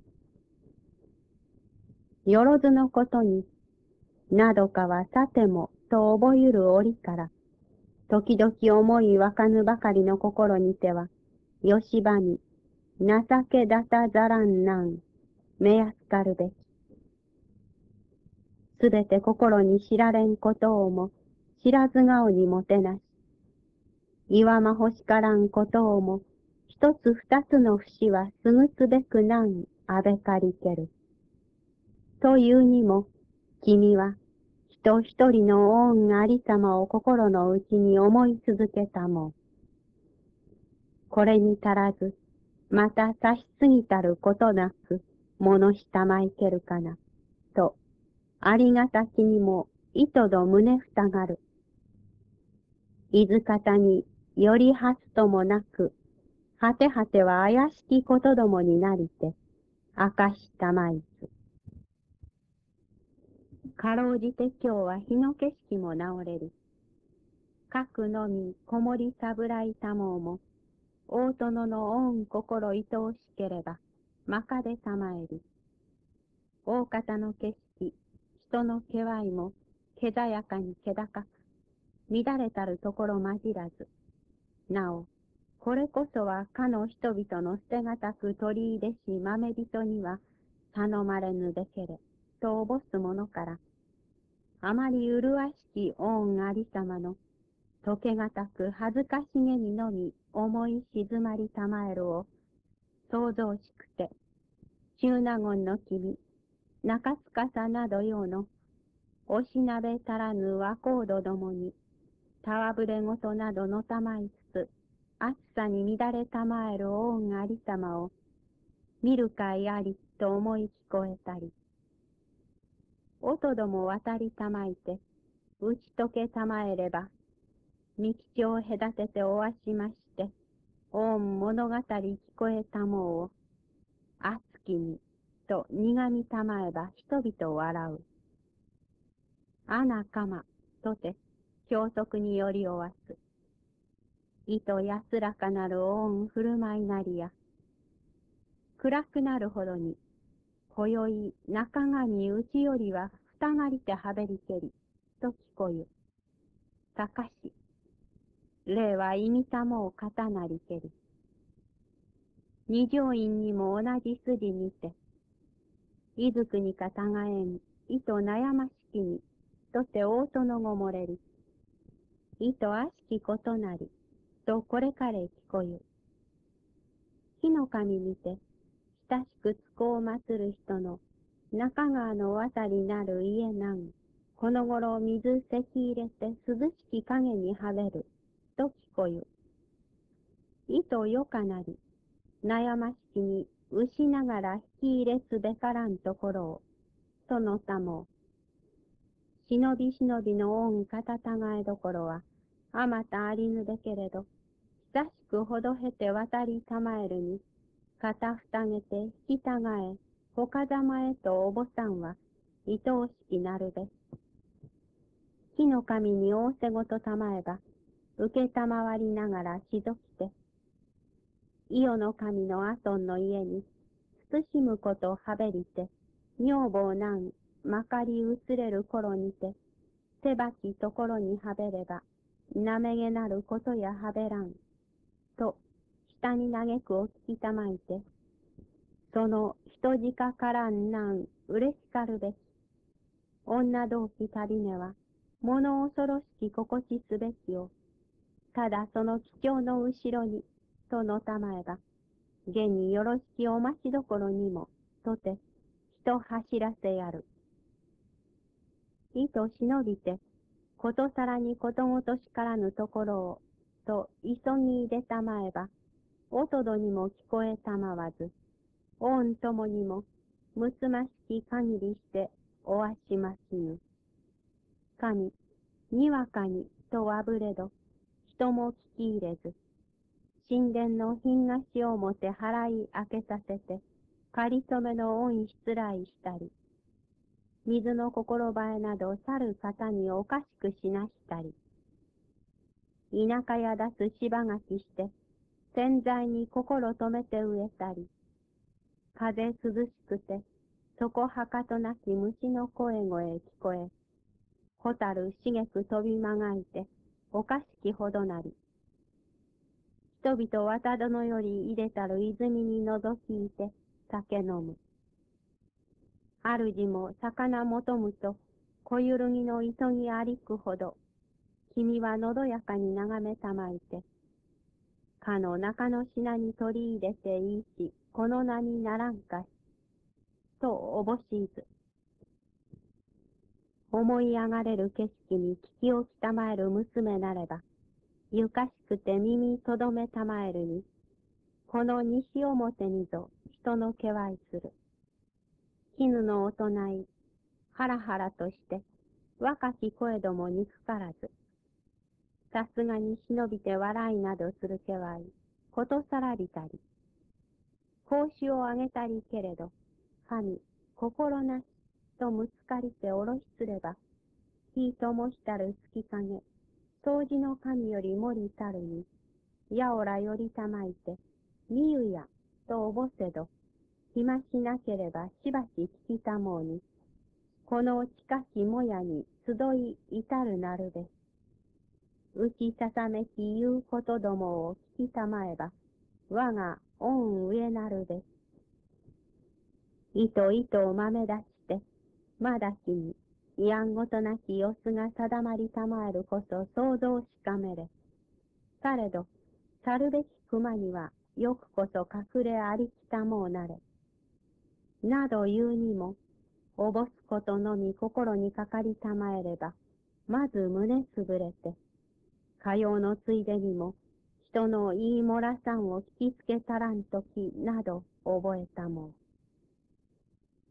よろずのことに、などかはさても、と覚ゆる折から、時々思いわかぬばかりの心にては、よしばに、情けだたざらんなん、目やすかるべき。すべて心に知られんことをも、知らず顔にもてなし。岩間欲しからんことをも、一つ二つの節はすぐすべくなんあべかりける。というにも、君は、人一人の恩ありさまを心の内に思い続けたもん。これに足らず、また差しすぎたることなく、物したまいけるかな、と、ありがたきにも、いとど胸ふたがる。いずかたによりはつともなく、はてはては怪しきことどもになりて、明かしたまいつ。かろうじて今日は日の景色も直れり。かくのみこもりさぶらいたもうも、大殿の恩心愛おしければ、まかでたまえり。大方の景色、人の気わいも、気ざやかに気高く、乱れたるところまじらず。なお、これこそはかの人々の捨てがたく取り入れし豆人には頼まれぬべけれ、とおぼすものから、あまり麗しき恩ありさまの、溶けがたく恥ずかしげにのみ思い静まりたまえるを、想像しくて、中納言の君、中司などようの、おしなべたらぬ若人どもに、たわぶれごとなどのたまいつつ、暑さに乱れたまえる恩ありさまを、見る会ありと思い聞こえたり、音ども渡りたまいて、打ち解けたまえれば、道を隔てておわしまして、御物語聞こえたもうを、熱きに、と苦みたまえば人々笑う。あなかま、とて、教則によりおわす。いと安らかなる御振る舞いなりや、暗くなるほどに、今宵中がにうちよりは二がりてはべりけり、と聞こゆ。かかし、霊は意味たもう肩なりけり。二条院にも同じ筋にて、いずくにかたがえん、いと悩ましきに、とて大とのごもれり。いとあしきことなり、とこれかれ聞こゆ。火の神にて、親しくつこを祀る人の、中川の渡りなる家なん、この頃水せき入れて涼しき影にはべる、と聞こゆ。いとよかなり、悩ましきに牛ながら引き入れすべからんところを、そのたも、忍び忍びの恩かたたがえどころは、あまたありぬべけれど、久しくほどへて渡りたまえるに、肩ふたげて引きたがえ、他ざまへとおぼさんは、愛おしきなるべ。火の神に仰せごとたまえば、受けたまわりながらしぞきて、伊予の神の阿尊の家に、慎むことはべりて、女房なんまかり移れる頃にて、狭きところにはべれば、なめげなることやはべらん、と、下に嘆くを聞きたまいて、その人近からんなん嬉しかるべき、女同期旅ねは、物恐ろしき心地すべきを、ただその貴重の後ろに、とのたまえば、現によろしきお待ちどころにも、とて、人走らせやる。いと忍びて、ことさらにことごとしからぬところを、と急ぎ出たまえば、音戸にも聞こえたまわず、御ともにも、むつましき限りして、おわしましぬ。神、にわかに、とわぶれど、人も聞き入れず、神殿の品菓子をもて払い開けさせて、借り留めの恩失来したり、水の心映えなど去る方におかしくしなしたり、田舎や出す芝垣して、洗剤に心止めて植えたり、風涼しくて、そこはかとなき虫の声声聞こえ、ホタル茂く飛びまがいて、おかしきほどなり。人々渡殿より入れたる泉に覗きいて、酒飲む。主も魚求むと、小ゆるぎの急ぎ歩くほど、君はのどやかに眺めたまいて、かの中の品に取り入れていいし、この名にならんかい。とおぼしいず。思い上がれる景色に聞きをきたまえる娘なれば、ゆかしくて耳とどめたまえるに、この西表にぞ人の気はいする。絹のおとない、ハラハラとして、若き声ども憎からず。さすがに忍びて笑いなどする気はい、ことさらりたり。格子をあげたりけれど、神、心なし、とむつかりておろしすれば、火ともしたる月影、掃除の神より森たるに、やおらよりたまいて、みゆや、とおぼせど、暇しなければしばし聞きたもうに、この近きもやに集い至るなるべ。打ちささめき言うことどもを聞きたまえば、我が恩上なるべ。糸糸を豆出して、まだきに、やんごとなき様子が定まりたまえるこそ想像しかめれ。されど、去るべき熊には、よくこそ隠れありきたもうなれ。など言うにも、おぼすことのみ心にかかりたまえれば、まず胸つぶれて、かようのついでにも、人の言いもらさんを聞きつけたらんときなど覚えたもう。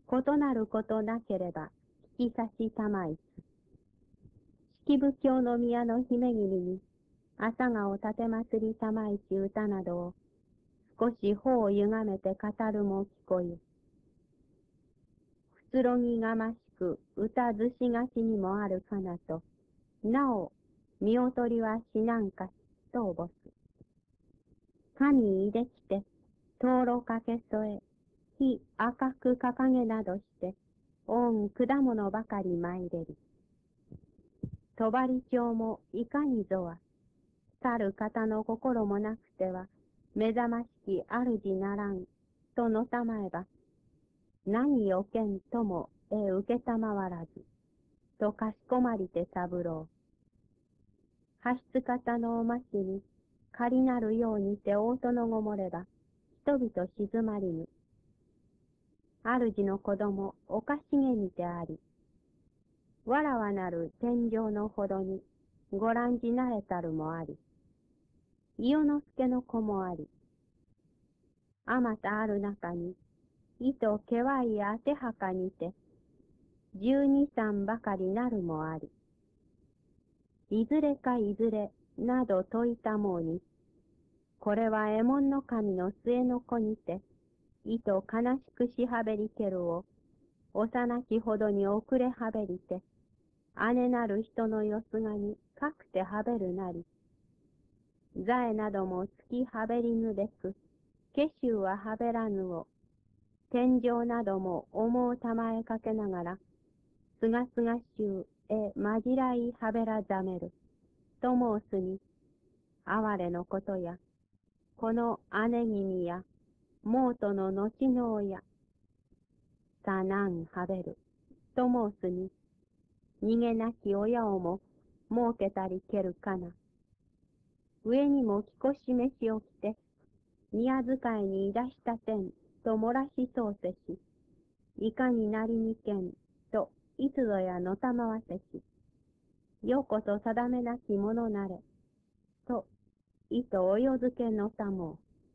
異なることなければ、引き差したまいつ。式部京の宮の姫君に、朝顔立て祭りたまいち歌などを、少し頬を歪めて語るも聞こゆ。くつろぎがましく歌ずしがちにもあるかなと、なお、見劣りはしなんかし、とおぼす。神いできて、灯籠かけ添え、火赤く掲げなどして、御果物ばかり参れり。帳帳もいかにぞは、去る方の心もなくては、目覚ましき主ならん、とのたまえば、何よけんともえ受けたまわらず、とかしこまりて三郎。はしつ方のおましに、仮なるようにて大とのごもれば、人々静まりぬ。主の子供、おかしげにてあり、わらわなる天井のほどに、ご覧じなれたるもあり、伊予之助の子もあり、あまたある中に、糸けわいあてはかにて、十二三ばかりなるもあり、いずれかいずれ、などといたもうに、これは右衛門の神の末の子にて、糸悲しくしはべりけるを、幼きほどに遅れはべりて、姉なる人のよすがにかくてはべるなり、座へなどもつきはべりぬべく、化衆ははべらぬを、天井なども思うたまえかけながら、すがすがしゅうへまじらいはべらざめる、と申すに、哀れのことや、この姉君や、妹の後の親、さなんはべる、と申すに、逃げなき親をも設けたりけるかな。上にも着こし飯を着て、宮使いにいだした天と漏らしそうせし、いかになりにけんといつぞやのたまわせし、よこと定めなきものなれ、と、いとおよづけのたもう。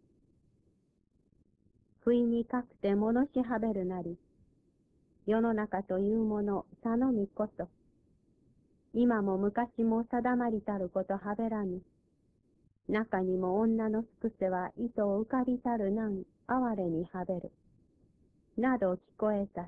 不意にかくて物しはべるなり、世の中というもの、さのみこと、今も昔も定まりたることはべらぬ。中にも女のすくせは糸を浮かびたるなん哀れにはべる。など聞こえた。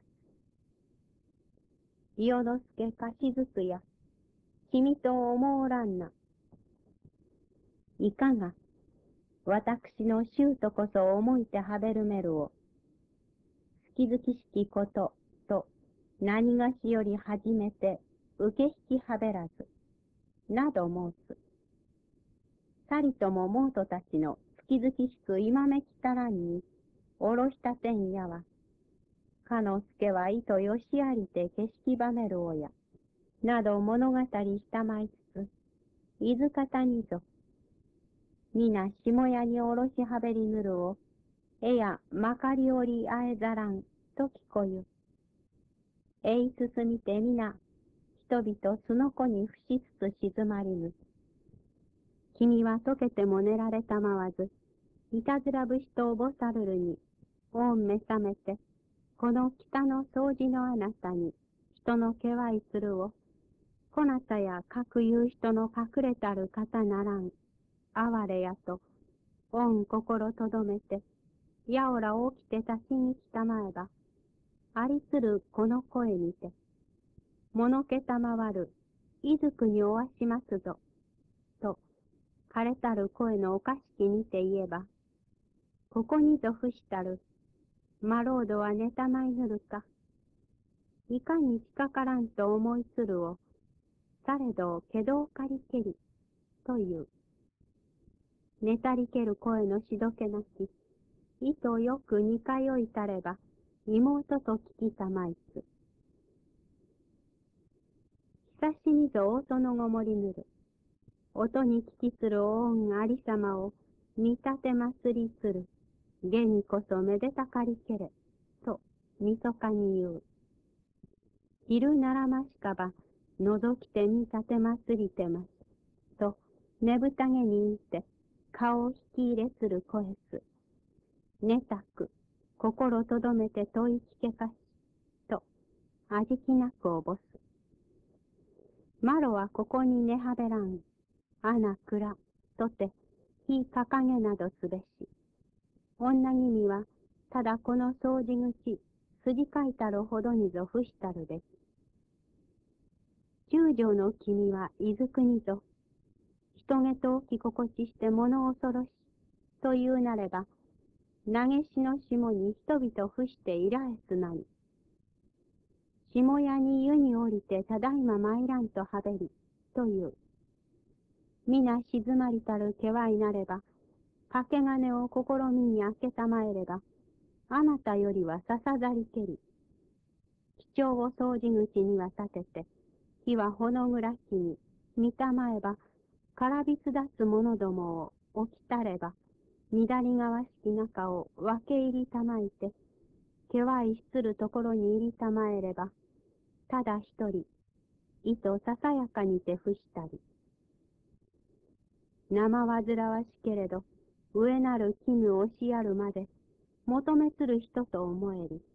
伊予之助かしずくや、君と思おらんな。いかが、私の舅とこそ思いてはべるめるを、好きづきしきこと、と、何がしより初めて、受け引きはべらず、など申す。さりともモートたちの好きづきしく今めきたらんに、おろした天やは、かの助は糸よしありて景色ばめるおや、など物語したまいつつ、伊豆方にぞ、皆下屋におろしはべりぬるを、えやまかりおりあえざらん、と聞こゆ。えい進みて皆、人々すのこに伏しつつ静まりぬ。君は溶けても寝られたまわず、いたずら節とおぼさるるに、おんめさめて、この北の掃除のあなたに、人のけわいするを、こなたや各いう人の隠れたる方ならん、哀れやと、おん心とどめて、やおら起きて立ちに来たまえば、ありつるこの声にて、ものけたまわる、いずくにおわしますぞ、と、枯れたる声のおかしきにて言えば、ここにぞ伏したる、マロードは寝たまいぬるか、いかに近からんと思いつるを、されどけどおかりけり、という。寝たりける声のしどけなき、いとよく似通いたれば、妹と聞きたまいつ。久しにぞ音のごもりぬる。音に聞きするお恩ありさまを、見立てますりする。下にこそめでたかりけれ、と、みそかに言う。昼ならましかば、覗きて見立てますりてます。と、ねぶたげに言って、顔を引き入れする声す。ねたく、心とどめて問い聞けかし。 味気なくおぼす。マロはここに寝はべらん。穴蔵、とて、火かかげなどすべし。女君は、ただこの掃除口、筋かいたるほどにぞ伏したるべき。中将の君はいずくにぞ、人げと置き心地して物恐ろし、というなれば、投げしの霜に人々伏していらえすなに。下屋に湯に降りてただいま参らんとはべり、という。皆静まりたる気はいなれば、掛け金を試みに開けたまえれば、あなたよりはささざりけり。貴重を掃除口には立てて、火はほの暗きに、見たまえば、からびつだつ者どもを起きたれば、緑川式中を分け入りたまいて、けわいしつるところに入りたまえれば、ただ一人、糸ささやかにて伏したり。生煩わしけれど、上なる絹をしやるまで、求めする人と思えり。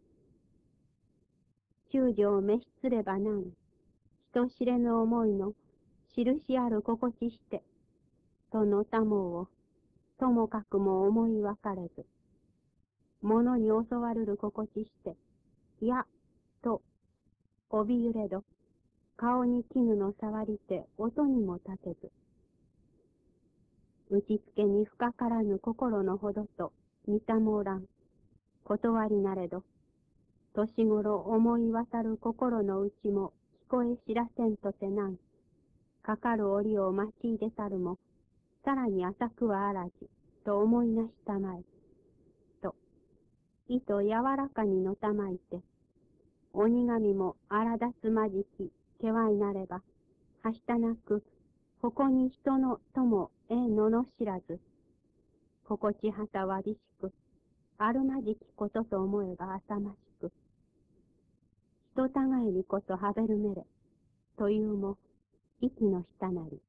中将を召しつればなん、人知れぬ思いの、印ある心地して、とのたもうを、ともかくも思い分かれず、物に襲われる心地して、いや、と、おびゆれど、顔に絹の触りて音にも立てず、打ちつけに深からぬ心のほどと、見たもらん、断りなれど、年頃思い渡る心の内も聞こえ知らせんとてなん、かかる折を待ち入れたるも、さらに浅くはあらじ、と思いなしたまえ、と、糸柔らかにのたまいて、鬼神も荒立つまじき、けわいなれば、はしたなく、ここに人のともえのの知らず、心地はたわびしく、あるまじきことと思えば浅ましく、人互いにこそはべるめれ、というも、息の下なり。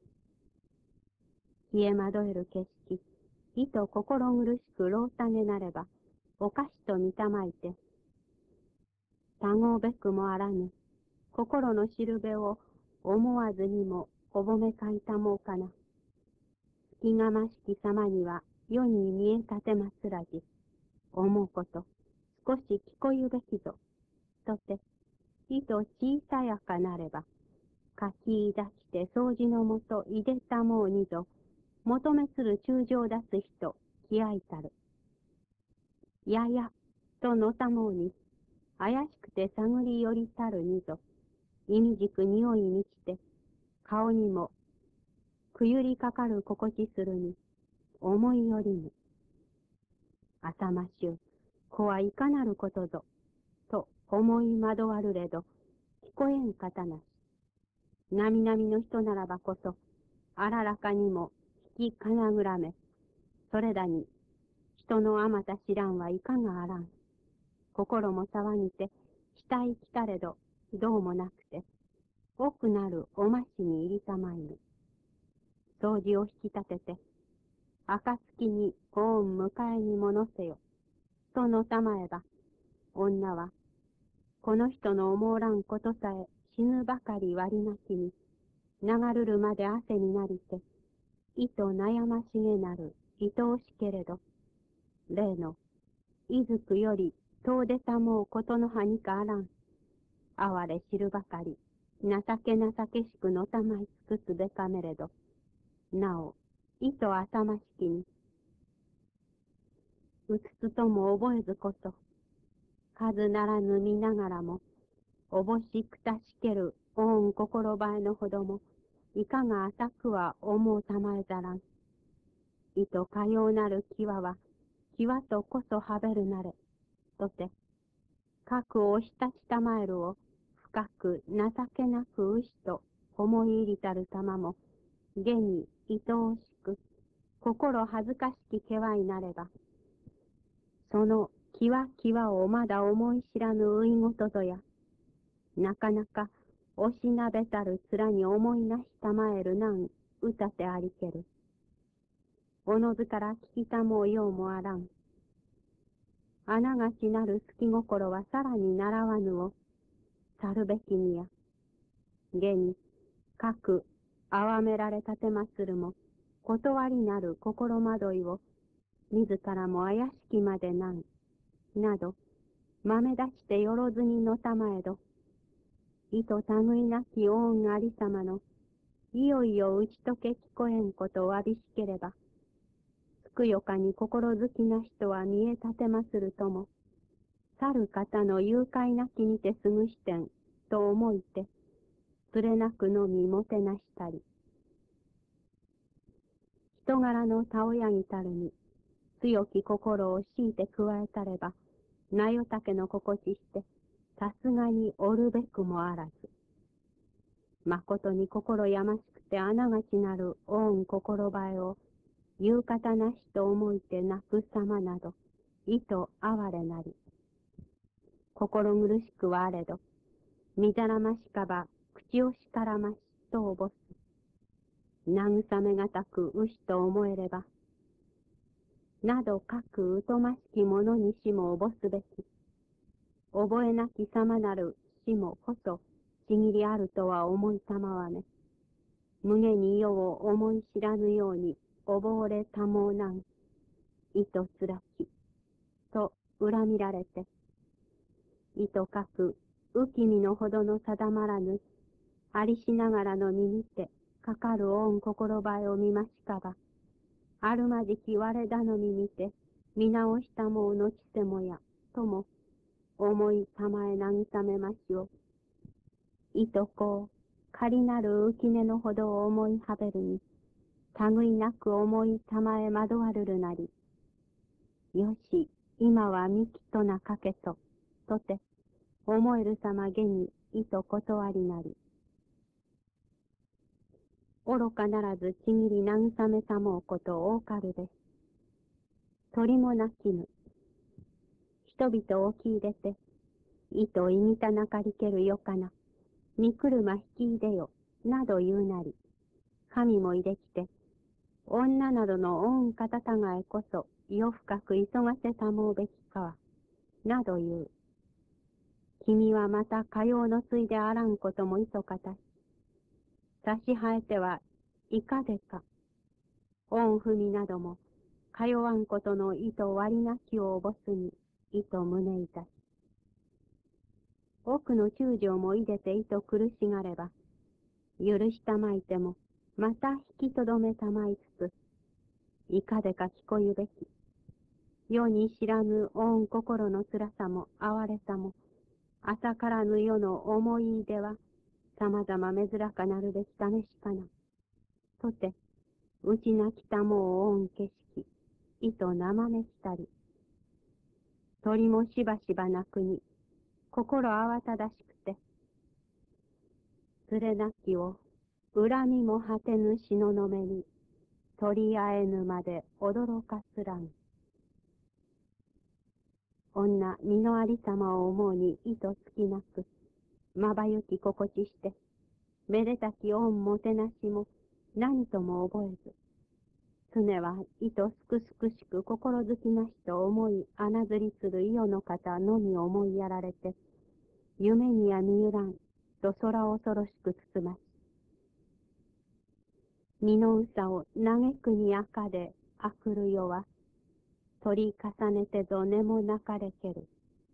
冷えまどえる景色、意と心苦しくろうたげなれば、おかしと見たまいて、たごうべくもあらぬ、心のしるべを思わずにもおぼめかいたもうかな。気がましき様には世に見えたてますらじ、思うこと、少し聞こゆべきぞ、とて、意と小さやかなれば、かき抱きて掃除のもといでたもうにぞ、求めする中将出す人、気合いたる。やや、とのたもうに、怪しくて探り寄りたるにぞ、意味じく匂いにして、顔にも、くゆりかかる心地するに、思いよりぬ。浅ましゅう、子はいかなることぞ、と思い惑わるれど、聞こえん方なし。なみなみの人ならばこそ、あららかにも引きかなぐらめ、それだに、人のあまた知らんはいかがあらん。心も騒ぎて、額来たれど、どうもなくて、奥なるおましに入りたまいる。掃除を引き立てて、暁に御恩迎えにものせよ、とのたまえば、女は、この人の思うらんことさえ死ぬばかり割りなきに、流るるまで汗になりて、意と悩ましげなる、愛おしけれど、例の、いずくより遠出たもうことのはにかあらん。哀れ知るばかり、情け情けしくのたまい尽くすべかめれど、なお、意と浅ましきに、うつつとも覚えずこそ、数ならぬ見ながらも、おぼしくたしける恩心ばえのほども、いかが浅くは思うたまえざらん。いとかようなる際は、際とこそはべるなれ、とて、核を押し立ちたまえるを、深く情けなく牛と思い入りたる様も、現に愛おしく、心恥ずかしきけはいなれば、その際際をまだ思い知らぬういごとぞや、なかなかおしなべたる面に思いなしたまえるなん歌てありける。おのずから聞きたもうようもあらん。あながちなる好き心はさらに習わぬを、 去るべきにや。現に、各、あめられたてまするも、断りなる心惑いを、自らも怪しきまでなん、など、豆出してよろずにのたまえど、意図類なき恩ありさまの、いよいよ打ち解け聞こえんことをわびしければ、つくよかに心好きな人は見え立てまするとも、去る方の誘拐なきにてすぐしてん、と思いて、つれなくのみもてなしたり、人柄のたおやぎたるに、強き心を強いて加えたれば、なよたけの心地して、さすがにおるべくもあらず。まことに心やましくてあながちなる恩心ばえを、言う方なしと思いて泣く様など、意図哀れなり。心苦しくはあれど、みざらましかば、口をしからましとおぼす。慰めがたく牛と思えれば、など各疎ましき者にしもおぼすべき。覚えなき様なる死もこそ、ちぎりあるとは思いたまわね。胸に世を思い知らぬように、おぼうれたもうなん、意図つらき、と恨みられて、意図かく、浮き身のほどの定まらぬ、ありしながらの身にて、かかる恩心ばえを見ましかば、あるまじき我頼みにて、見直したもうのちせもや、とも、思いたまえ慰めましを。いとこう、仮なる浮根のほどを思いはべるに、類なく思いたまえ惑わるるなり。よし、今はみきとなかけそ、とて、思えるさまげに、いと断りなり。愚かならずちぎり慰めさもうこと多かるです。鳥も鳴きぬ。人々を聞いれて、意といぎたなかりけるよかな。に車引きいでよ、など言うなり。神もいできて、女などの恩方たがえこそ、夜深く急がせたもうべきかは、など言う。君はまたかようのついであらんこともいそかたし。差し生えては、いかでか。恩踏みなども、かよわんことの意と割りなきをおぼすに、意と胸いたし。奥の中将もいでて意と苦しがれば、許したまいても、また引きとどめたまいつつ、いかでか聞こゆべき。世に知らぬ恩心の辛さも哀れさも、朝からぬ世の思い出は、さまざま珍かなるべき試しかな。とて、うちなきたもう恩景色、意と生めしたり。鳥もしばしば鳴くに、心慌ただしくて、つれなきを、恨みも果てぬしののめに、取り合えぬまで驚かすらん。女、身のありさまを思うに意図つきなく、まばゆき心地して、めでたき恩もてなしも何とも覚えず、常は意図すくすくしく心好きなしと思い穴ずりする伊予の方のみ思いやられて、夢には見ゆらんと空恐ろしく包まし、身のうさを嘆くに赤であくる世は、取り重ねてぞ根も泣かれける。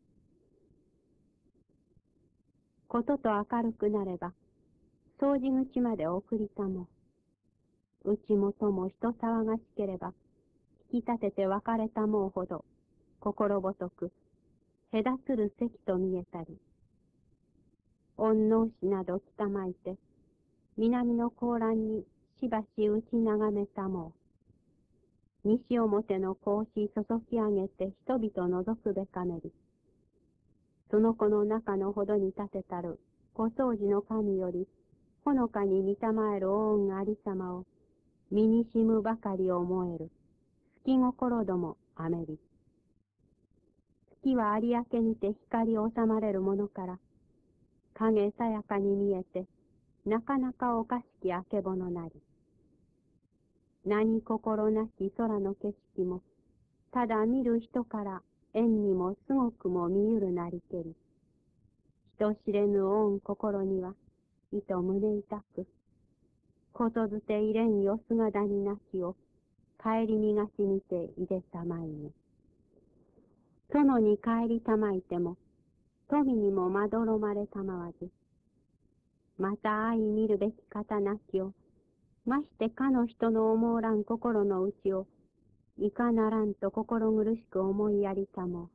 ことと明るくなれば、掃除口まで送りたも。うちもとも人騒がしければ、引き立てて別れたもうほど、心細く、隔つる席と見えたり、恩納しなど来たまいて、南の高欄にしばし打ち眺めたもう。西表の格子注き上げて人々覗くべかめり。その子の中のほどに立てたる、小掃除の神より、ほのかに見たまえる恩ありさまを、身にしむばかり思える。好き心どもあめり。月は有明にて光収まれるものから、影さやかに見えて、なかなかおかしきあけぼのなり。何心なき空の景色も、ただ見る人から縁にもすごくも見ゆるなりけり。 人知れぬ恩心には、いと胸痛く、ことづていれんよ姿になきを、帰り逃がしにていでたまいに。殿に帰りたまいても、富にもまどろまれたまわず、また相見るべき方なきを、ましてかの人の思うらん心の内を、いかならんと心苦しく思いやりたも。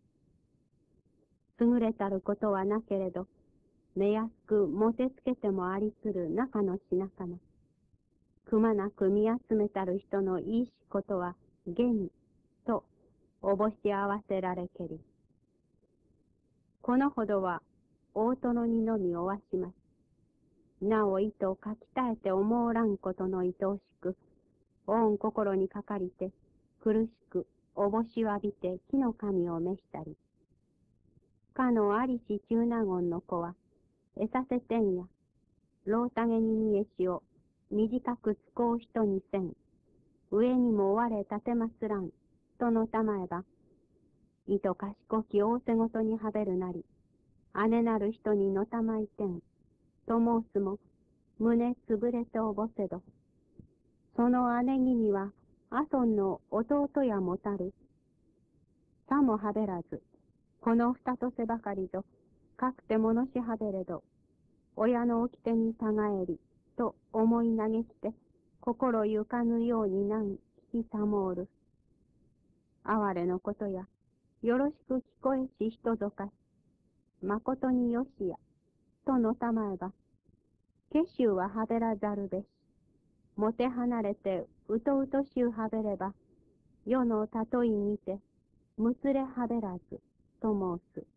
優れたることはなけれど、目安くもてつけてもありつる中のしなかな。くまなく見集めたる人のいいしことは、現と、おぼし合わせられけり。このほどは、大殿にのみおわします。なお意図を書きたえて思うらんことの愛おしく、恩心にかかりて、苦しく、おぼしわびて木の神を召したり。かのありし中納言の子は、えさせてんや、ろうたげに見えしを、短く使う人にせん、上にも我立てますらん、とのたまえば、いと賢き仰せごとにはべるなり、姉なる人にのたまいてん、と申すも、胸つぶれておぼせど、その姉君には、阿孫の弟やもたる。さもはべらず、この二とせばかりぞ、かくてものしはべれど、親の掟にたがえり、と思い嘆きて、心ゆかぬようになん聞きたもおる。哀れのことや、よろしく聞こえし人ぞかし、誠によしや、とのたまえば、下衆ははべらざるべし、もて離れてうとうとしゅうはべれば、世のたといにて、むつれはべらず、と申す。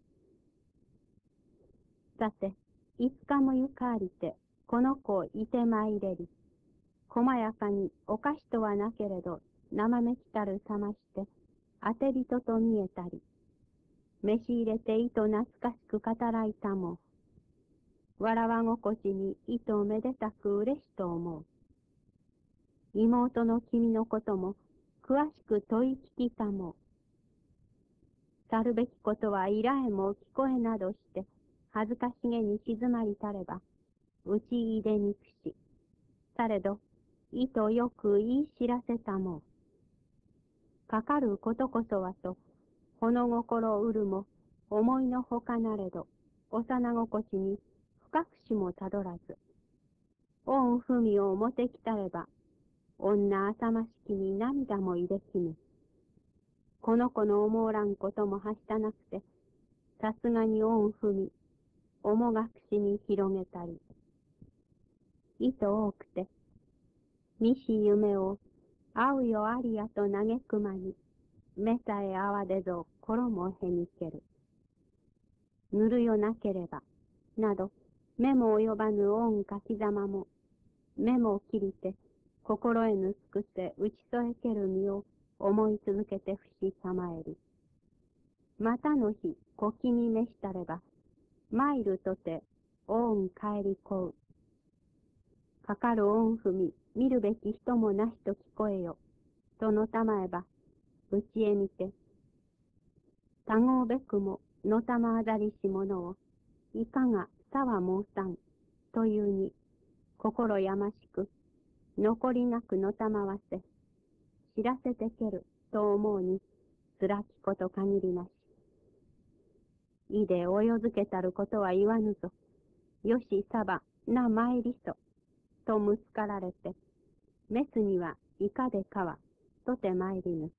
さて、いつかもゆかありて、この子をいてまいれり。細やかにお菓子とはなけれど、生めきたるさまして、当て人と見えたり。召し入れていと懐かしく語らいたも。わらわ心地にいとめでたく嬉しと思う。妹の君のことも、詳しく問い聞きたも。去るべきことはいらえも聞こえなどして、恥ずかしげに静まりたれば、うちいでにくし。されど、いとよく言い知らせたも。かかることこそはと、ほの心うるも、思いのほかなれど、幼心地に深くしもたどらず。恩文をもてきたれば、女あさましきに涙もいできぬ。この子の思うらんこともはしたなくて、さすがに恩文、面がくしに広げたり。意図多くて、見し夢を、会うよありやと嘆く間に、目さえあわでぞ衣へにける。塗るよなければ、など、目も及ばぬ恩書きざまも、目も切りて、心へぬすくせ打ち添えける身を思い続けて不死さまえり。またの日、小気に召したれば、参るとて、恩帰りこう。かかる恩踏み、見るべき人もなしと聞こえよ。とのたまえば、うちへ見て、たごうべくも、のたまあざりし者を、いかがさは申さん、というに、心やましく、残りなくのたまわせ、知らせてける、と思うに、つらきこと限りなし。いでおよづけたることは言わぬぞ。よしさば、な参りそ。とむつかられて、メスにはいかでかわ、とて参りぬ。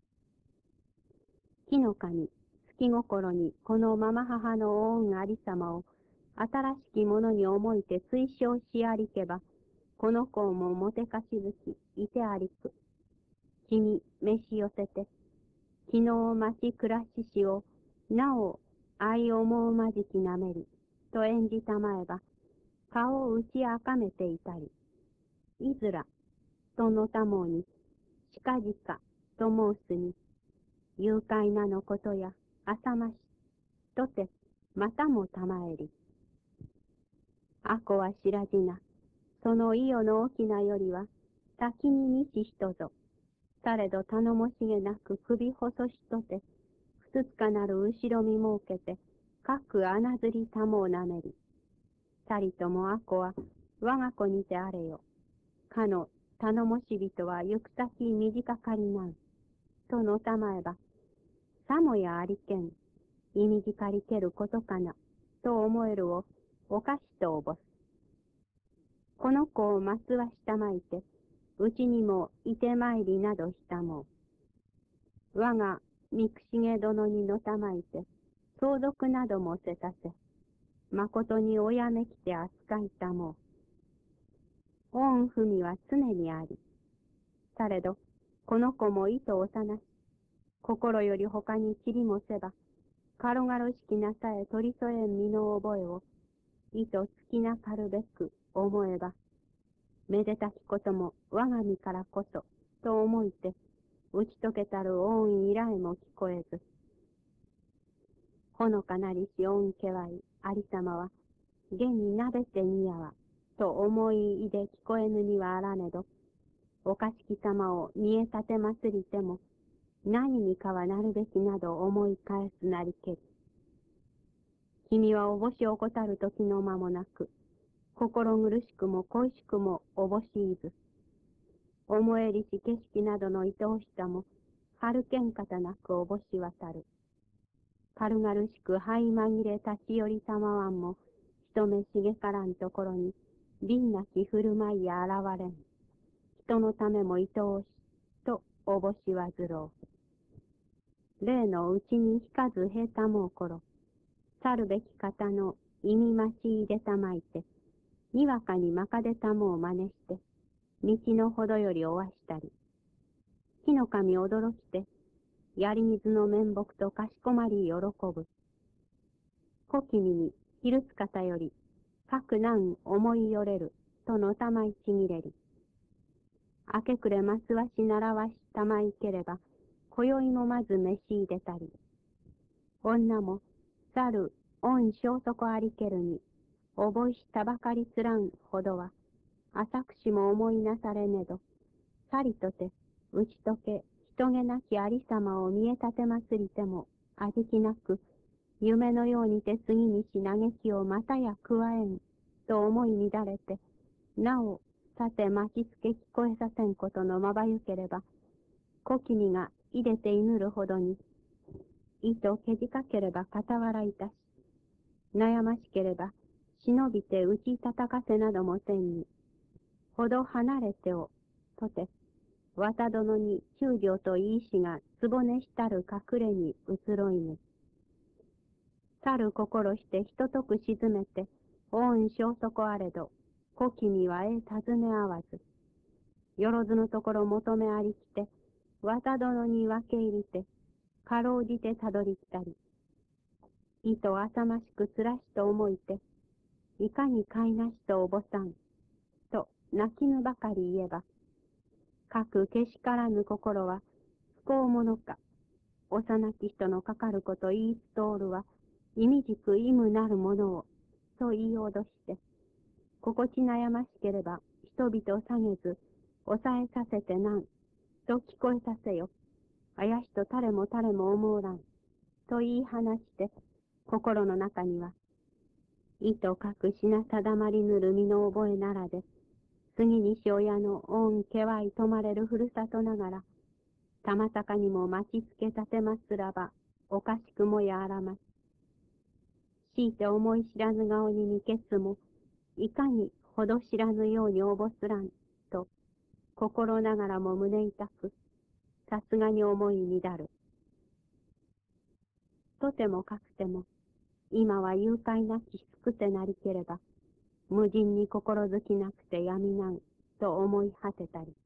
木の神、月心にこのまま母の恩ありさまを、新しきものに思いて推奨しありけば、この子ももてかしずき、いてありく。君、召し寄せて、昨日待ち暮らししを、なお、愛思うまじきなめり、と演じたまえば、顔を打ちあかめていたり、いずら、とのたもうに、近々、と申すに、誘拐なのことや、あさまし、とて、またもたまえり。あこは知らじな、その伊予の大きなよりは、先に日人ぞ、されど頼もしげなく首細しとて、ふつつかなる後ろ見設けて、 各穴ずりたもをなめり。さりともあこは我が子にてあれよ。かの頼もし人は行く先短かりなん。とのたまえば、さもやありけん、いみじかりけることかな、と思えるをおかしとおぼす。この子を松はしたまいて、うちにもいてまいりなどしたもう。我が三重殿にのたまいて、相続などもせたせ、誠におやめきて扱いたもう。恩文は常にあり。されど、この子も意図幼し、心より他に切りもせば、軽々しきなさえ取り添えん身の覚えを、意図尽きなかるべく思えば、めでたきことも我が身からこそ、と思いて、打ち解けたる恩依頼も聞こえず、ほのかなりし恩家はいありさまは、現になべてにやわ、と思いいで聞こえぬにはあらねど、おかしき様を見え立てますりても、何にかはなるべきなど思い返すなりけり。君はおぼしを怠る時の間もなく、心苦しくも恋しくもおぼしいず、思えりし景色などの愛おしさも、春けんかたなくおぼし渡る。軽々しく灰紛れ立ち寄りたまわんも、人目茂からんところに、凛なき振る舞いや現れん。人のためも愛おし、とおぼしわずろう。例のうちに引かずへたもう頃、去るべき方の意味待ちいでたまいて、にわかにまかでたもを真似して、道のほどよりおわしたり、火の神驚きて、やり水の面目とかしこまり喜ぶ。小君に昼つかたより、各難思いよれる、とのたまいちぎれり。明け暮れますわしならわしたまいければ、今宵もまず召し入れたり。女も、去る、恩消息ありけるに、おぼいしたばかりつらんほどは、浅くしも思いなされねど、さりとて、打ち解け、人気なきありさまを見え立てますりても、あじきなく、夢のようにて次にし嘆きをまたや加えん、と思い乱れて、なお、さて待ちつけ聞こえさせんことのまばゆければ、小君がいでて祈るほどに、意とけじかければ傍らいたし、悩ましければ、忍びて打ち叩かせなどもせんに、ほど離れてを、とて、綿殿に中将といいしがつぼねしたる隠れに移ろいぬ。去る心してひととく沈めて、恩消息あれど、小君はえ尋ね合わず、よろずのところ求めありきて、綿殿に分け入りて、かろうじてたどり来たり、意と浅ましくつらしと思いて、いかに飼いなしとおぼさん、と泣きぬばかり言えば、各けしからぬ心は不幸者か、幼き人のかかること言いつとおるは、意味じく意無なるものを、と言い脅して、心地悩ましければ人々下げず、抑えさせてなん、と聞こえさせよ。あやしと誰も誰も思うらん、と言い放して、心の中には、意とかく品定まりぬる身の覚えならで、次にし親の恩家はい泊まれるふるさとながら、たまさかにも待ちつけたてますらば、おかしくもやあらます。強いて思い知らぬ顔に見消すも、いかにほど知らぬようにおぼすらん、と、心ながらも胸痛く、さすがに思い乱る。とてもかくても、今は誘拐なき救てなりければ、無人に心づきなくて闇なん、と思い果てたり。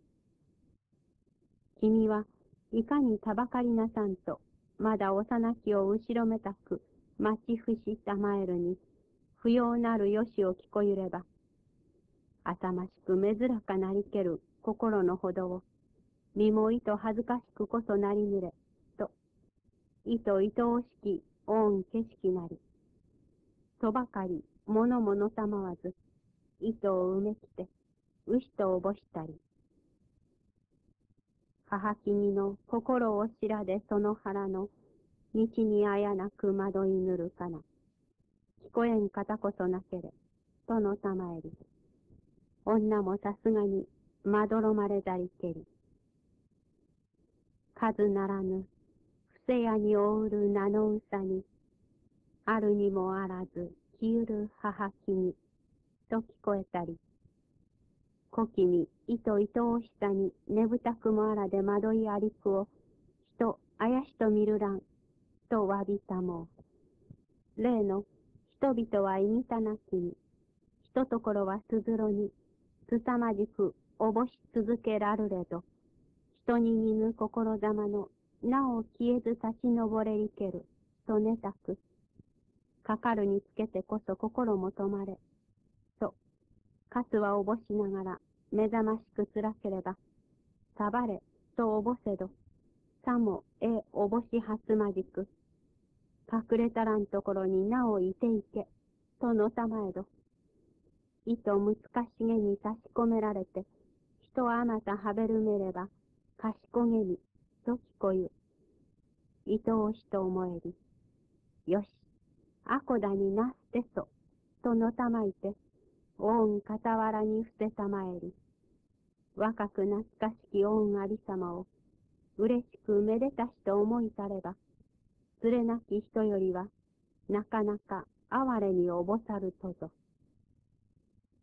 君はいかにたばかりなさんと、まだ幼きを後ろめたく、待ち伏したまえるに、不要なるよしを聞こゆれば、浅ましくめずらかなりける心のほどを、身も意と恥ずかしくこそなりぬれ、と、意と愛おしき恩景色なり、とばかり物ものたまわず、糸を埋めきて、牛とおぼしたり。母君の心を知らでその腹の、道にあやなく惑いぬるかな。 聞こえん方こそなけれ、とのたまえり。女もさすがに、まどろまれざりけり。数ならぬ、伏せ屋におうる名のうさに、あるにもあらず、きゆる母君、と聞こえたり、小君、いといとおしさに、ねぶたくもあらで惑いありくを、人、あやしと見るらん、とわびたもう。例の、人々はいみたなきに、ひとところはすずろに、すさまじくおぼし続けらるれど、人に似ぬ心ざまの、なお消えず立ち上れりける、とねたく、かかるにつけてこそ心も止まれ、と、かつはおぼしながら、目覚ましくつらければ、さばれ、とおぼせど、さも、え、おぼしはつまじく、隠れたらんところになおいていけ、とのたまえど、いと難しげに差し込められて、人あまたはべるめれば、かしこげに、と聞こゆ。いとおしと思えり。よし、あこだになすてそ、とのたまいて、おんかたわらに伏せたまえり。若く懐かしきおんありさまを、うれしくめでたしと思いたれば、連れなき人よりは、なかなか哀れにおぼさるとぞ。